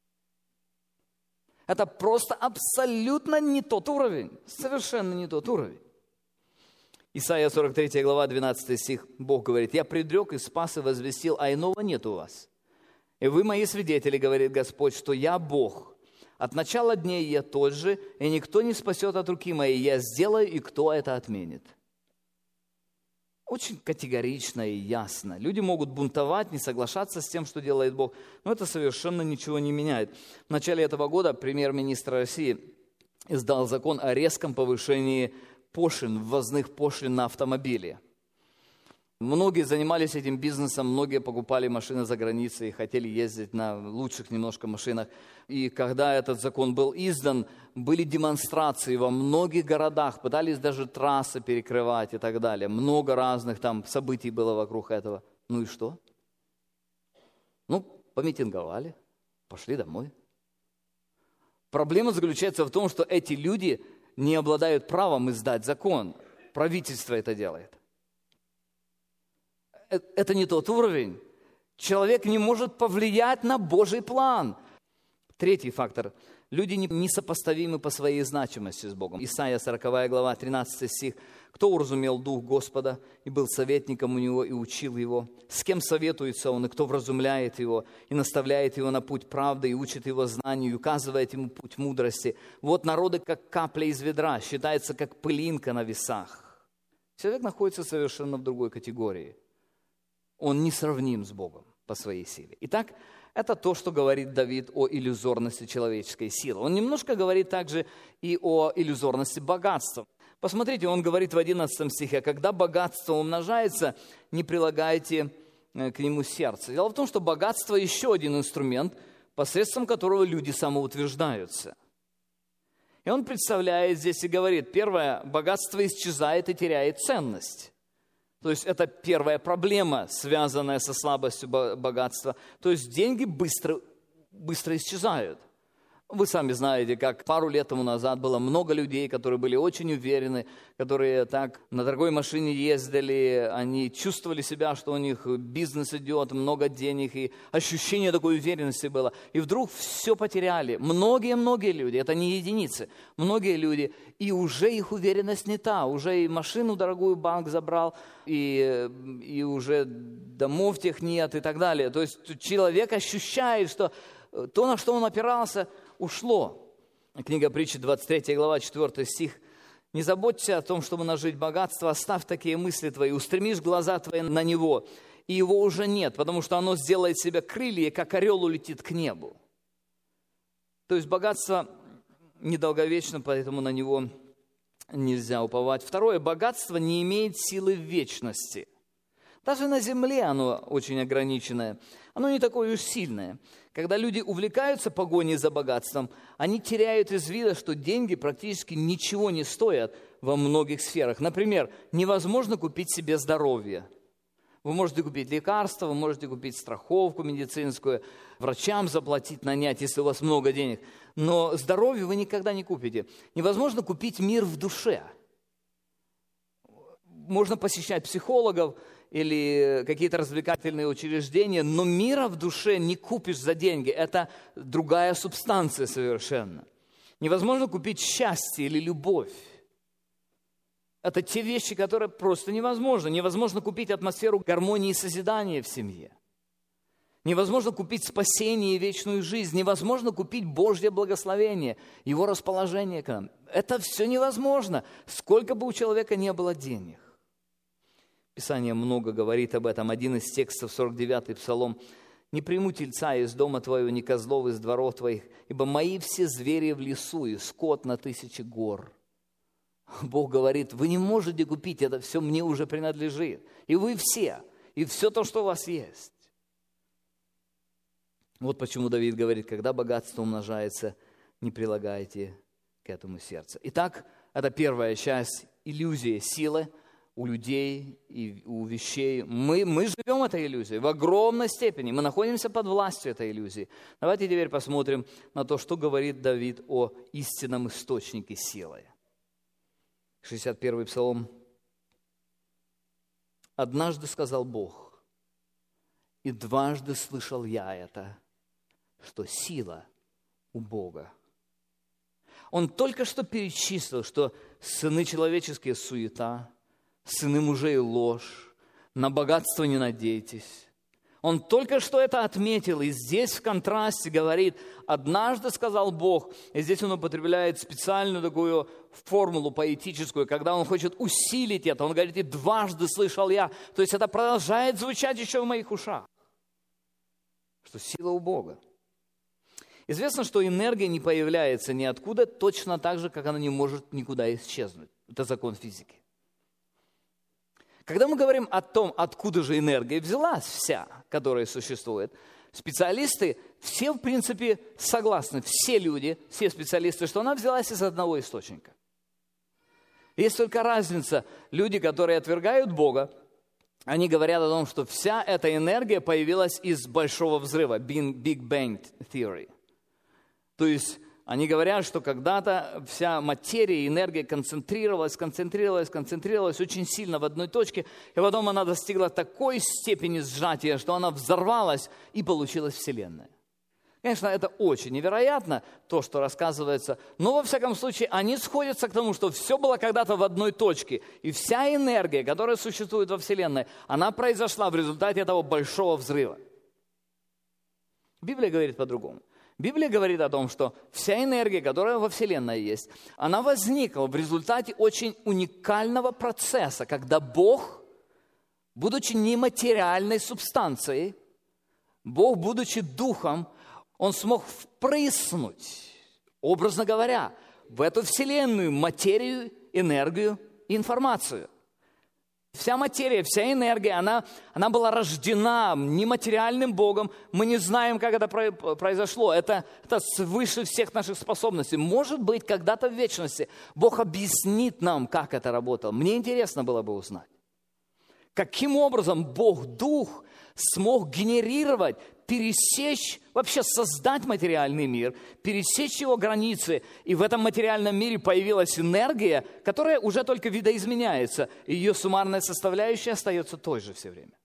Это просто абсолютно не тот уровень. Совершенно не тот уровень. Исайя сорок третья глава, двенадцатый стих. Бог говорит: «Я предрек и спас и возвестил, а иного нет у вас. И вы мои свидетели, говорит Господь, что я Бог. От начала дней я тот же, и никто не спасет от руки моей. Я сделаю, и кто это отменит?» Очень категорично и ясно. Люди могут бунтовать, не соглашаться с тем, что делает Бог, но это совершенно ничего не меняет. В начале этого года премьер-министр России издал закон о резком повышении пошлин, ввозных пошлин на автомобили. Многие занимались этим бизнесом, многие покупали машины за границей и хотели ездить на лучших немножко машинах. И когда этот закон был издан, были демонстрации во многих городах, пытались даже трассы перекрывать и так далее. Много разных там событий было вокруг этого. Ну и что? Ну, помитинговали, пошли домой. Проблема заключается в том, что эти люди не обладают правом издать закон. Правительство это делает. Это не тот уровень. Человек не может повлиять на Божий план. Третий фактор. Люди несопоставимы по своей значимости с Богом. Исайя сороковая глава, тринадцатый стих. «Кто уразумел дух Господа и был советником у него и учил его? С кем советуется он, и кто вразумляет его, и наставляет его на путь правды, и учит его знанию, и указывает ему путь мудрости? Вот народы, как капля из ведра, считается, как пылинка на весах». Человек находится совершенно в другой категории. Он несравним с Богом по своей силе. Итак, это то, что говорит Давид о иллюзорности человеческой силы. Он немножко говорит также и о иллюзорности богатства. Посмотрите, он говорит в одиннадцатом стихе: «Когда богатство умножается, не прилагайте к нему сердце». Дело в том, что богатство еще один инструмент, посредством которого люди самоутверждаются. И он представляет здесь и говорит: первое, богатство исчезает и теряет ценность. То есть это первая проблема, связанная со слабостью богатства. То есть деньги быстро, быстро исчезают. Вы сами знаете, как пару лет тому назад было много людей, которые были очень уверены, которые так на дорогой машине ездили, они чувствовали себя, что у них бизнес идет, много денег, и ощущение такой уверенности было. И вдруг все потеряли. Многие-многие люди, это не единицы, многие люди, и уже их уверенность не та, уже и машину дорогую банк забрал, и, и уже домов тех нет и так далее. То есть человек ощущает, что то, на что он опирался, ушло. Книга Притчи, двадцать третья глава, четвёртый стих. «Не заботься о том, чтобы нажить богатство, оставь такие мысли твои, устремишь глаза твои на него, и его уже нет, потому что оно сделает себе крылья, как орел улетит к небу». То есть богатство недолговечно, поэтому на него нельзя уповать. Второе, богатство не имеет силы в вечности. Даже на земле оно очень ограниченное, оно не такое уж сильное. Когда люди увлекаются погоней за богатством, они теряют из вида, что деньги практически ничего не стоят во многих сферах. Например, невозможно купить себе здоровье. Вы можете купить лекарства, вы можете купить страховку медицинскую, врачам заплатить, нанять, если у вас много денег. Но здоровье вы никогда не купите. Невозможно купить мир в душе. Можно посещать психологов или какие-то развлекательные учреждения, но мира в душе не купишь за деньги. Это другая субстанция совершенно. Невозможно купить счастье или любовь. Это те вещи, которые просто невозможно. Невозможно купить атмосферу гармонии и созидания в семье. Невозможно купить спасение и вечную жизнь. Невозможно купить Божье благословение, Его расположение к нам. Это все невозможно, сколько бы у человека не было денег. Писание много говорит об этом. Один из текстов, сорок девятый Псалом. «Не приму тельца из дома твоего, ни козлов из дворов твоих, ибо мои все звери в лесу, и скот на тысячи гор». Бог говорит, вы не можете купить, это все мне уже принадлежит. И вы все, и все то, что у вас есть. Вот почему Давид говорит, когда богатство умножается, не прилагайте к этому сердце. Итак, это первая часть, иллюзия силы у людей и у вещей. Мы, мы живем этой иллюзией в огромной степени. Мы находимся под властью этой иллюзии. Давайте теперь посмотрим на то, что говорит Давид о истинном источнике силы. шестьдесят первый Псалом. «Однажды сказал Бог, и дважды слышал я это, что сила у Бога». Он только что перечислил, что сыны человеческие – суета, сыны мужей – ложь, на богатство не надейтесь. Он только что это отметил, и здесь в контрасте говорит, однажды сказал Бог, и здесь он употребляет специальную такую формулу поэтическую, когда он хочет усилить это, он говорит, и дважды слышал я, то есть это продолжает звучать еще в моих ушах, что сила у Бога. Известно, что энергия не появляется ниоткуда, точно так же, как она не может никуда исчезнуть. Это закон физики. Когда мы говорим о том, откуда же энергия взялась вся, которая существует, специалисты все, в принципе, согласны, все люди, все специалисты, что она взялась из одного источника. Есть только разница. Люди, которые отвергают Бога, они говорят о том, что вся эта энергия появилась из большого взрыва, Big Bang Theory. То есть они говорят, что когда-то вся материя и энергия концентрировалась, концентрировалась, концентрировалась очень сильно в одной точке, и потом она достигла такой степени сжатия, что она взорвалась, и получилась Вселенная. Конечно, это очень невероятно, то, что рассказывается, но во всяком случае они сходятся к тому, что все было когда-то в одной точке, и вся энергия, которая существует во Вселенной, она произошла в результате этого большого взрыва. Библия говорит по-другому. Библия говорит о том, что вся энергия, которая во Вселенной есть, она возникла в результате очень уникального процесса, когда Бог, будучи нематериальной субстанцией, Бог, будучи духом, Он смог впрыснуть, образно говоря, в эту Вселенную материю, энергию и информацию. Вся материя, вся энергия, она, она была рождена нематериальным Богом. Мы не знаем, как это произошло. Это, это свыше всех наших способностей. Может быть, когда-то в вечности Бог объяснит нам, как это работало. Мне интересно было бы узнать. Каким образом Бог, Дух, смог генерировать, пересечь, вообще создать материальный мир, пересечь его границы, и в этом материальном мире появилась энергия, которая уже только видоизменяется, и ее суммарная составляющая остается той же все время.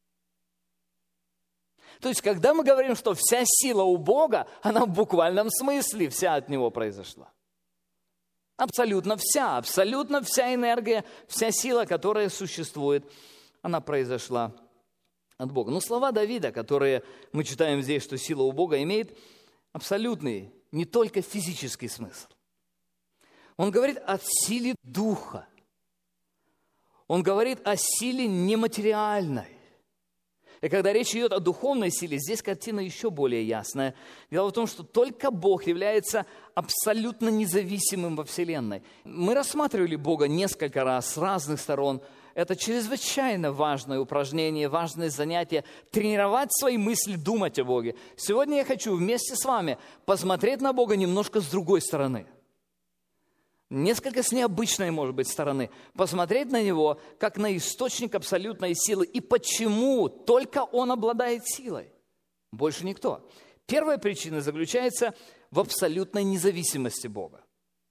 То есть, когда мы говорим, что вся сила у Бога, она в буквальном смысле вся от Него произошла. Абсолютно вся, абсолютно вся энергия, вся сила, которая существует, она произошла от Бога. Но слова Давида, которые мы читаем здесь, что сила у Бога, имеет абсолютный, не только физический смысл. Он говорит о силе духа. Он говорит о силе нематериальной. И когда речь идет о духовной силе, здесь картина еще более ясная. Дело в том, что только Бог является абсолютно независимым во Вселенной. Мы рассматривали Бога несколько раз с разных сторон. Это чрезвычайно важное упражнение, важное занятие, тренировать свои мысли, думать о Боге. Сегодня я хочу вместе с вами посмотреть на Бога немножко с другой стороны. Несколько с необычной, может быть, стороны. Посмотреть на Него, как на источник абсолютной силы. И почему только Он обладает силой. Больше никто. Первая причина заключается в абсолютной независимости Бога.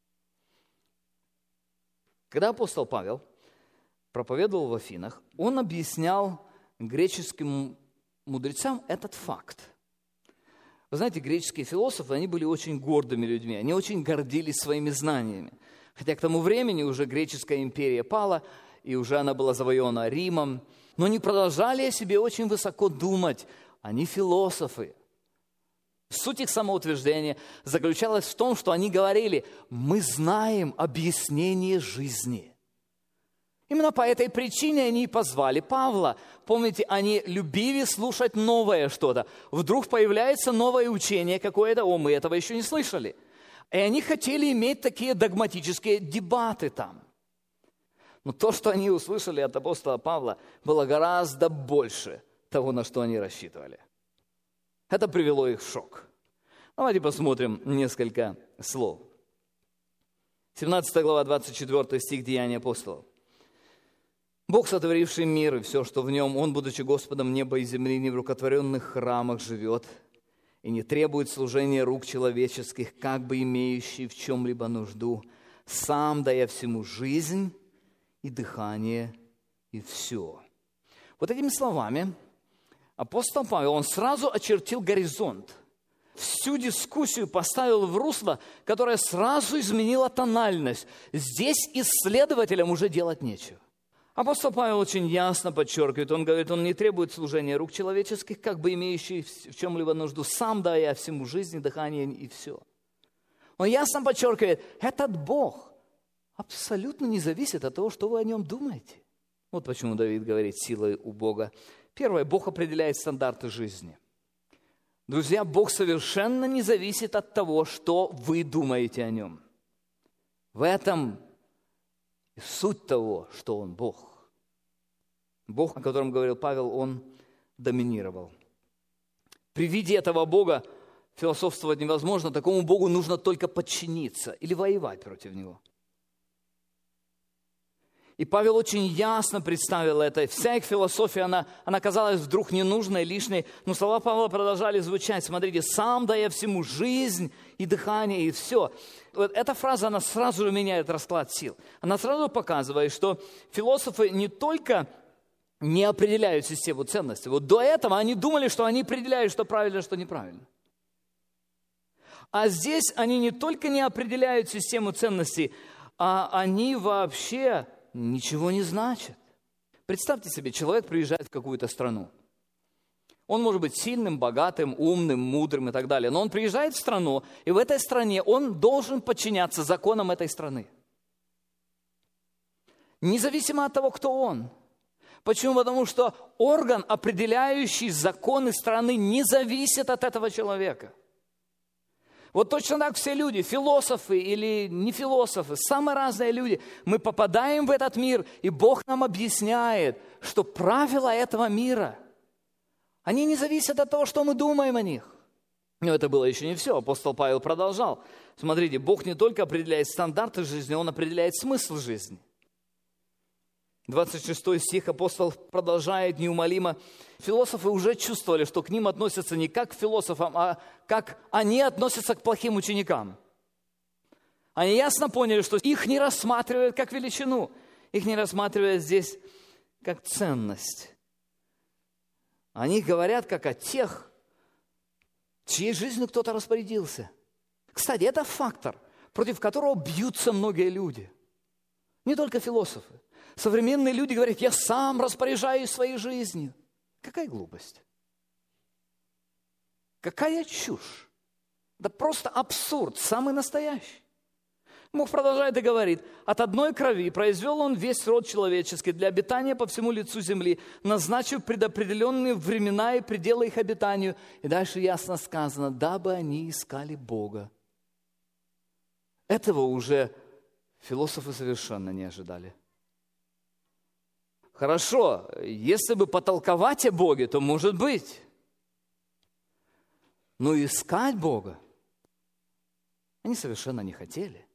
Когда апостол Павел проповедовал в Афинах, он объяснял греческим мудрецам этот факт. Вы знаете, греческие философы, они были очень гордыми людьми, они очень гордились своими знаниями. Хотя к тому времени уже греческая империя пала, и уже она была завоевана Римом, но они продолжали о себе очень высоко думать. Они философы. Суть их самоутверждения заключалась в том, что они говорили: мы знаем объяснение жизни. Именно по этой причине они и позвали Павла. Помните, они любили слушать новое что-то. Вдруг появляется новое учение какое-то, о, мы этого еще не слышали. И они хотели иметь такие догматические дебаты там. Но то, что они услышали от апостола Павла, было гораздо больше того, на что они рассчитывали. Это привело их в шок. Давайте посмотрим несколько слов. семнадцатая глава, двадцать четвёртый стих Деяний апостолов. «Бог, сотворивший мир и все, что в нем, Он, будучи Господом неба и земли, не в рукотворенных храмах живет и не требует служения рук человеческих, как бы имеющий в чем-либо нужду, сам дая всему жизнь и дыхание и все». Вот этими словами апостол Павел, он сразу очертил горизонт, всю дискуссию поставил в русло, которое сразу изменило тональность. Здесь исследователям уже делать нечего. Апостол Павел очень ясно подчеркивает, он говорит, он не требует служения рук человеческих, как бы имеющий в чем-либо нужду, сам дая всему жизни, дыхание и все. Он ясно подчеркивает, этот Бог абсолютно не зависит от того, что вы о нем думаете. Вот почему Давид говорит, силой у Бога. Первое, Бог определяет стандарты жизни. Друзья, Бог совершенно не зависит от того, что вы думаете о нем. В этом и суть того, что Он Бог. Бог, о котором говорил Павел, Он доминировал. При виде этого Бога философствовать невозможно, такому Богу нужно только подчиниться или воевать против Него. И Павел очень ясно представил это. Вся их философия, она, она казалась вдруг ненужной, лишней. Но слова Павла продолжали звучать. Смотрите, «сам дая всему жизнь и дыхание, и все». Вот эта фраза, она сразу же меняет расклад сил. Она сразу показывает, что философы не только не определяют систему ценностей. Вот до этого они думали, что они определяют, что правильно, что неправильно. А здесь они не только не определяют систему ценностей, а они вообще ничего не значат. Представьте себе, человек приезжает в какую-то страну. Он может быть сильным, богатым, умным, мудрым и так далее. Но он приезжает в страну, и в этой стране он должен подчиняться законам этой страны. Независимо от того, кто он. Почему? Потому что орган, определяющий законы страны, не зависит от этого человека. Вот точно так все люди, философы или не философы, самые разные люди, мы попадаем в этот мир, и Бог нам объясняет, что правила этого мира, они не зависят от того, что мы думаем о них. Но это было еще не все. Апостол Павел продолжал. Смотрите, Бог не только определяет стандарты жизни, Он определяет смысл жизни. двадцать шестой стих апостол продолжает неумолимо. Философы уже чувствовали, что к ним относятся не как к философам, а как они относятся к плохим ученикам. Они ясно поняли, что их не рассматривают как величину, их не рассматривают здесь как ценность. Они говорят как о тех, чьей жизнью кто-то распорядился. Кстати, это фактор, против которого бьются многие люди. Не только философы. Современные люди говорят, я сам распоряжаюсь своей жизнью. Какая глупость. Какая чушь. Да просто абсурд, самый настоящий. Бог продолжает и говорит, от одной крови произвел Он весь род человеческий для обитания по всему лицу земли, назначив предопределенные времена и пределы их обитанию. И дальше ясно сказано, дабы они искали Бога. Этого уже философы совершенно не ожидали. Хорошо, если бы потолковать о Боге, то может быть. Но искать Бога они совершенно не хотели.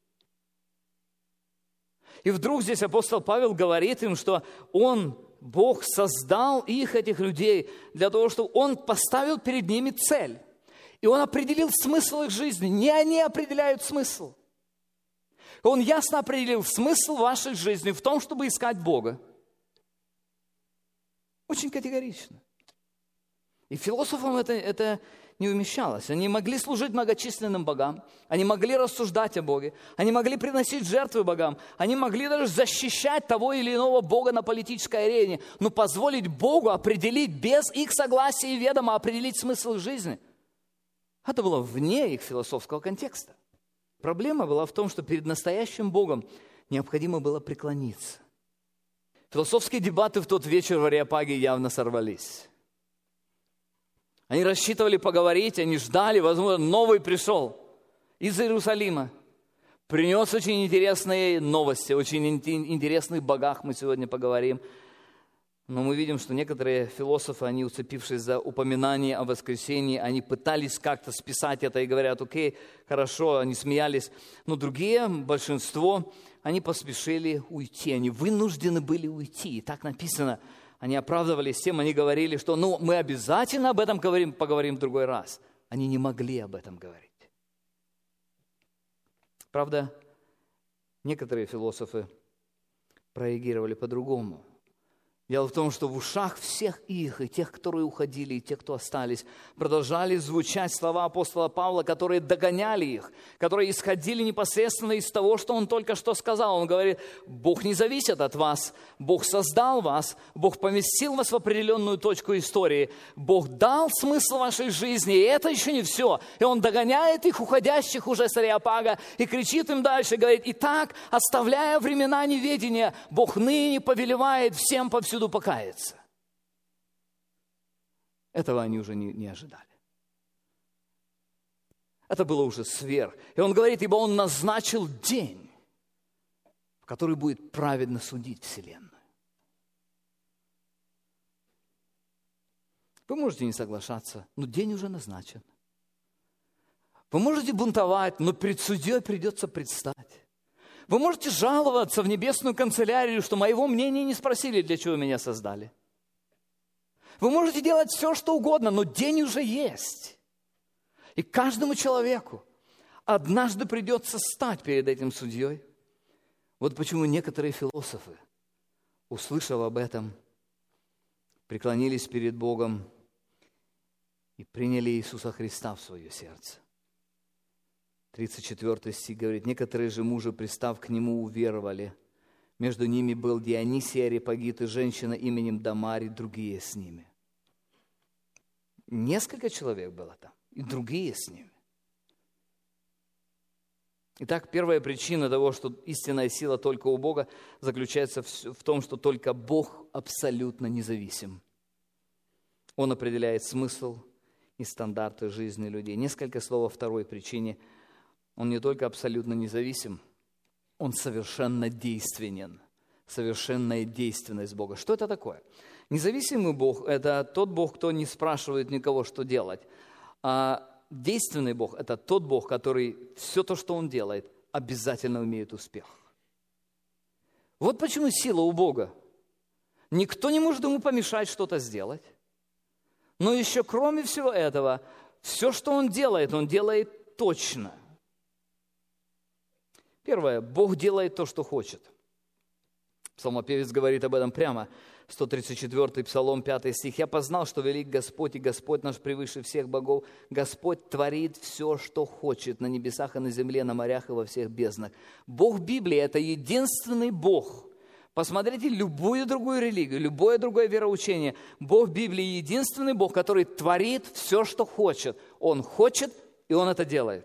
И вдруг здесь апостол Павел говорит им, что Он, Бог, создал их, этих людей, для того, чтобы Он поставил перед ними цель. И Он определил смысл их жизни. Не они определяют смысл. Он ясно определил смысл вашей жизни в том, чтобы искать Бога. Очень категорично. И философам это, это не умещалось. Они могли служить многочисленным богам, они могли рассуждать о Боге, они могли приносить жертвы богам, они могли даже защищать того или иного бога на политической арене, но позволить Богу определить без их согласия и ведома, определить смысл их жизни. Это было вне их философского контекста. Проблема была в том, что перед настоящим Богом необходимо было преклониться. Философские дебаты в тот вечер в Ареопаге явно сорвались. Они рассчитывали поговорить, они ждали, возможно, новый пришел из Иерусалима. Принес очень интересные новости, очень интересных богах мы сегодня поговорим. Но мы видим, что некоторые философы, они, уцепившись за упоминание о воскресении, они пытались как-то списать это и говорят: окей, хорошо, они смеялись. Но другие, большинство, они поспешили уйти, они вынуждены были уйти. И так написано, они оправдывались тем, они говорили, что ну, мы обязательно об этом поговорим, поговорим в другой раз. Они не могли об этом говорить. Правда, некоторые философы прореагировали по-другому. Дело в том, что в ушах всех их, и тех, которые уходили, и тех, кто остались, продолжали звучать слова апостола Павла, которые догоняли их, которые исходили непосредственно из того, что он только что сказал. Он говорит: Бог не зависит от вас, Бог создал вас, Бог поместил вас в определенную точку истории, Бог дал смысл вашей жизни, и это еще не все. И он догоняет их, уходящих уже с Ареопага, и кричит им дальше, говорит: итак, оставляя времена неведения, Бог ныне повелевает всем повсюду покаяться. Этого они уже не, не ожидали. Это было уже сверх. И он говорит: ибо он назначил день, в который будет праведно судить вселенную. Вы можете не соглашаться, но день уже назначен. Вы можете бунтовать, но перед судьей придется предстать. Вы можете жаловаться в небесную канцелярию, что моего мнения не спросили, для чего меня создали. Вы можете делать все, что угодно, но день уже есть. И каждому человеку однажды придется стать перед этим судьей. Вот почему некоторые философы, услышав об этом, преклонились перед Богом и приняли Иисуса Христа в свое сердце. тридцать четвёртый стих говорит: некоторые же мужи, пристав к нему, уверовали. Между ними был Дионисий Ареопагит и женщина именем Дамари, другие с ними. Несколько человек было там, и другие с ними. Итак, первая причина того, что истинная сила только у Бога, заключается в том, что только Бог абсолютно независим. Он определяет смысл и стандарты жизни людей. Несколько слов о второй причине. Он не только абсолютно независим, он совершенно действенен. Совершенная действенность Бога. Что это такое? Независимый Бог – это тот Бог, кто не спрашивает никого, что делать. А действенный Бог – это тот Бог, который все то, что Он делает, обязательно имеет успех. Вот почему сила у Бога. Никто не может Ему помешать что-то сделать. Но еще кроме всего этого, все, что Он делает, Он делает точно. Первое. Бог делает то, что хочет. Псалмопевец говорит об этом прямо. сто тридцать четвёртый Псалом, пятый стих. «Я познал, что велик Господь, и Господь наш превыше всех богов. Господь творит все, что хочет на небесах и на земле, на морях и во всех безднах». Бог Библии – это единственный Бог. Посмотрите любую другую религию, любое другое вероучение. Бог Библии – единственный Бог, который творит все, что хочет. Он хочет, и Он это делает.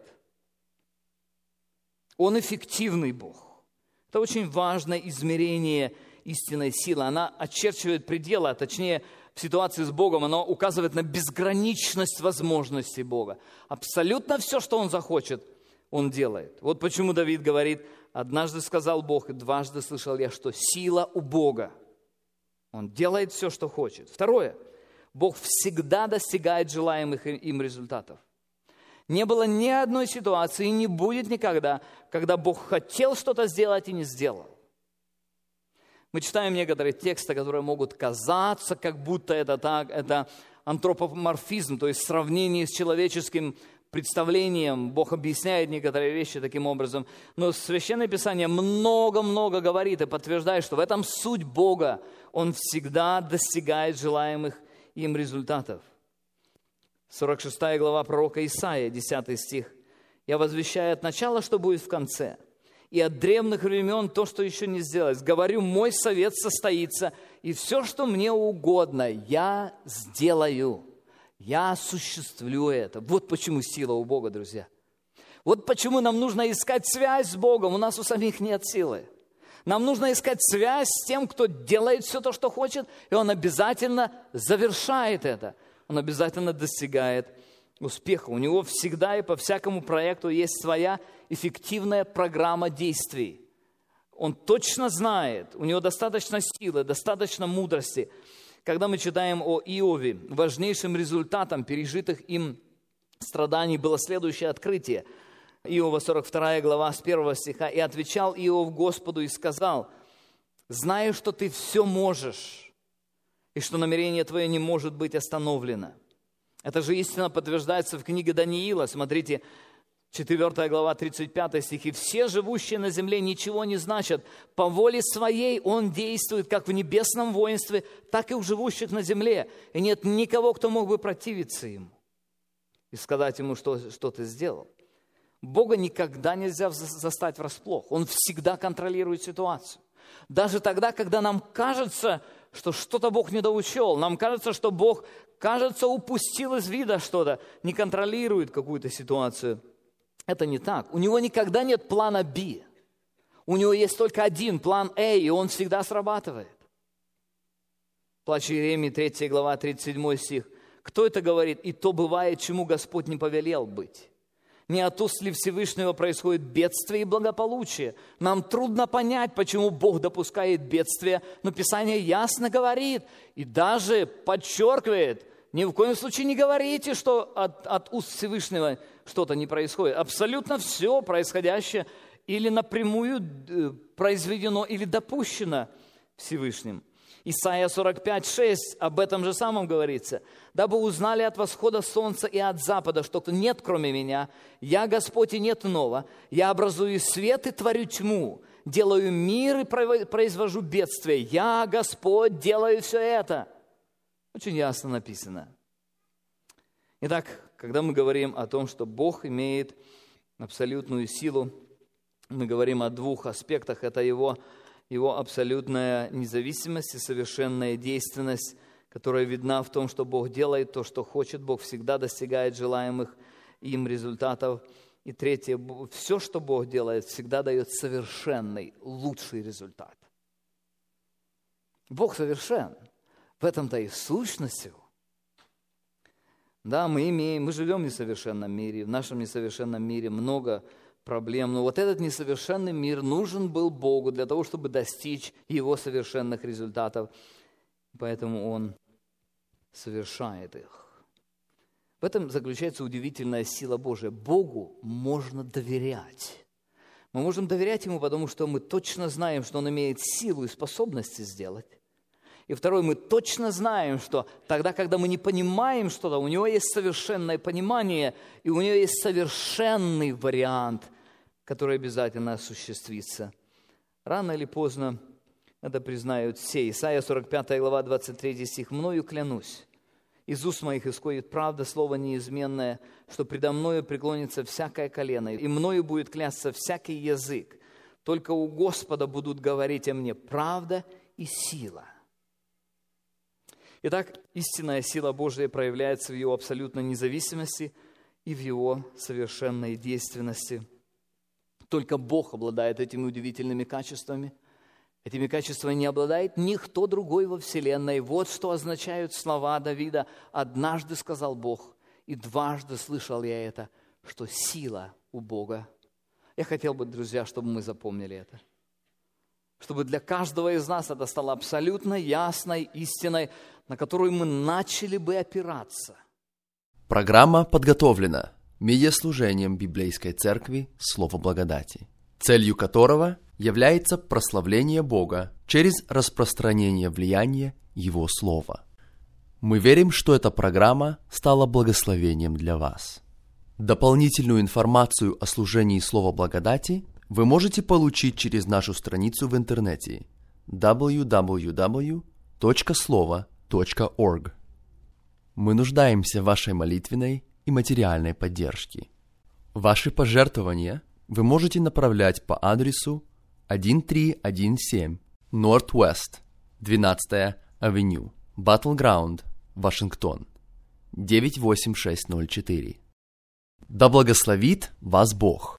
Он эффективный Бог. Это очень важное измерение истинной силы. Она очерчивает пределы, а точнее в ситуации с Богом, она указывает на безграничность возможностей Бога. Абсолютно все, что Он захочет, Он делает. Вот почему Давид говорит: «Однажды сказал Бог, и дважды слышал я, что сила у Бога». Он делает все, что хочет. Второе. Бог всегда достигает желаемых им результатов. Не было ни одной ситуации, и не будет никогда, когда Бог хотел что-то сделать и не сделал. Мы читаем некоторые тексты, которые могут казаться, как будто это так, это антропоморфизм, то есть сравнение с человеческим представлением. Бог объясняет некоторые вещи таким образом. Но Священное Писание много-много говорит и подтверждает, что в этом суть Бога. Он всегда достигает желаемых им результатов. сорок шестая глава пророка Исаия, десятый стих. «Я возвещаю от начала, что будет в конце, и от древних времен то, что еще не сделалось. Говорю, мой совет состоится, и все, что мне угодно, я сделаю, я осуществлю это». Вот почему сила у Бога, друзья. Вот почему нам нужно искать связь с Богом. У нас у самих нет силы. Нам нужно искать связь с тем, кто делает все то, что хочет, и он обязательно завершает это. Он обязательно достигает успеха. У него всегда и по всякому проекту есть своя эффективная программа действий. Он точно знает, у него достаточно силы, достаточно мудрости. Когда мы читаем о Иове, важнейшим результатом пережитых им страданий было следующее открытие. Иова, сорок вторая глава, с первого стиха. «И отвечал Иов Господу и сказал: знаю, что ты все можешь, и что намерение твое не может быть остановлено». Это же истина подтверждается в книге Даниила. Смотрите, четвёртая глава, тридцать пятый стих. «И все живущие на земле ничего не значат. По воле своей он действует как в небесном воинстве, так и у живущих на земле. И нет никого, кто мог бы противиться ему и сказать ему, что, что ты сделал». Бога никогда нельзя застать врасплох. Он всегда контролирует ситуацию. Даже тогда, когда нам кажется, что что-то Бог недоучел, нам кажется, что Бог, кажется, упустил из вида что-то, не контролирует какую-то ситуацию. Это не так. У него никогда нет плана Б. У него есть только один план А, и он всегда срабатывает. Плач Иеремии, третья глава, тридцать седьмой стих. «Кто это говорит? И то бывает, чему Господь не повелел быть». Не от уст ли Всевышнего происходит бедствие и благополучие? Нам трудно понять, почему Бог допускает бедствие, но Писание ясно говорит и даже подчеркивает: ни в коем случае не говорите, что от, от уст Всевышнего что-то не происходит. Абсолютно все происходящее или напрямую произведено, или допущено Всевышним. Исайя сорок пять, шесть, об этом же самом говорится. «Дабы узнали от восхода солнца и от запада, что нет кроме меня, я Господь и нет иного, я образую свет и творю тьму, делаю мир и произвожу бедствие, я Господь делаю все это». Очень ясно написано. Итак, когда мы говорим о том, что Бог имеет абсолютную силу, мы говорим о двух аспектах. Это Его Его абсолютная независимость и совершенная действенность, которая видна в том, что Бог делает то, что хочет. Бог всегда достигает желаемых им результатов. И третье, все, что Бог делает, всегда дает совершенный, лучший результат. Бог совершен. В этом-то и сущность Его. Да, мы имеем, мы живем в несовершенном мире. В нашем несовершенном мире много проблем. Но вот этот несовершенный мир нужен был Богу для того, чтобы достичь Его совершенных результатов. Поэтому Он совершает их. В этом заключается удивительная сила Божия. Богу можно доверять. Мы можем доверять Ему, потому что мы точно знаем, что Он имеет силу и способности сделать. И второе, мы точно знаем, что тогда, когда мы не понимаем что-то, у Него есть совершенное понимание, и у Него есть совершенный вариант, который обязательно осуществится. Рано или поздно это признают все. Исайя сорок пятая глава, двадцать третий стих. «Мною клянусь, из уст моих исходит правда, слово неизменное, что предо мною преклонится всякое колено, и мною будет клясться всякий язык. Только у Господа будут говорить о мне правда и сила». Итак, истинная сила Божия проявляется в Его абсолютной независимости и в Его совершенной действенности. Только Бог обладает этими удивительными качествами. Этими качествами не обладает никто другой во вселенной. Вот что означают слова Давида: «Однажды сказал Бог, и дважды слышал я это, что сила у Бога». Я хотел бы, друзья, чтобы мы запомнили это. Чтобы для каждого из нас это стало абсолютно ясной истиной, на которую мы начали бы опираться. Программа подготовлена медиаслужением Библейской Церкви Слово Благодати, целью которого является прославление Бога через распространение влияния Его Слова. Мы верим, что эта программа стала благословением для вас. Дополнительную информацию о служении Слова Благодати вы можете получить через нашу страницу в интернете дабл ю дабл ю дабл ю точка слово точка орг. Мы нуждаемся в вашей молитвенной и материальной поддержке. Ваши пожертвования вы можете направлять по адресу тысяча триста семнадцать Northwest двенадцатая Авеню, Battleground, Вашингтон, девять восемь шесть ноль четыре. Да благословит вас Бог!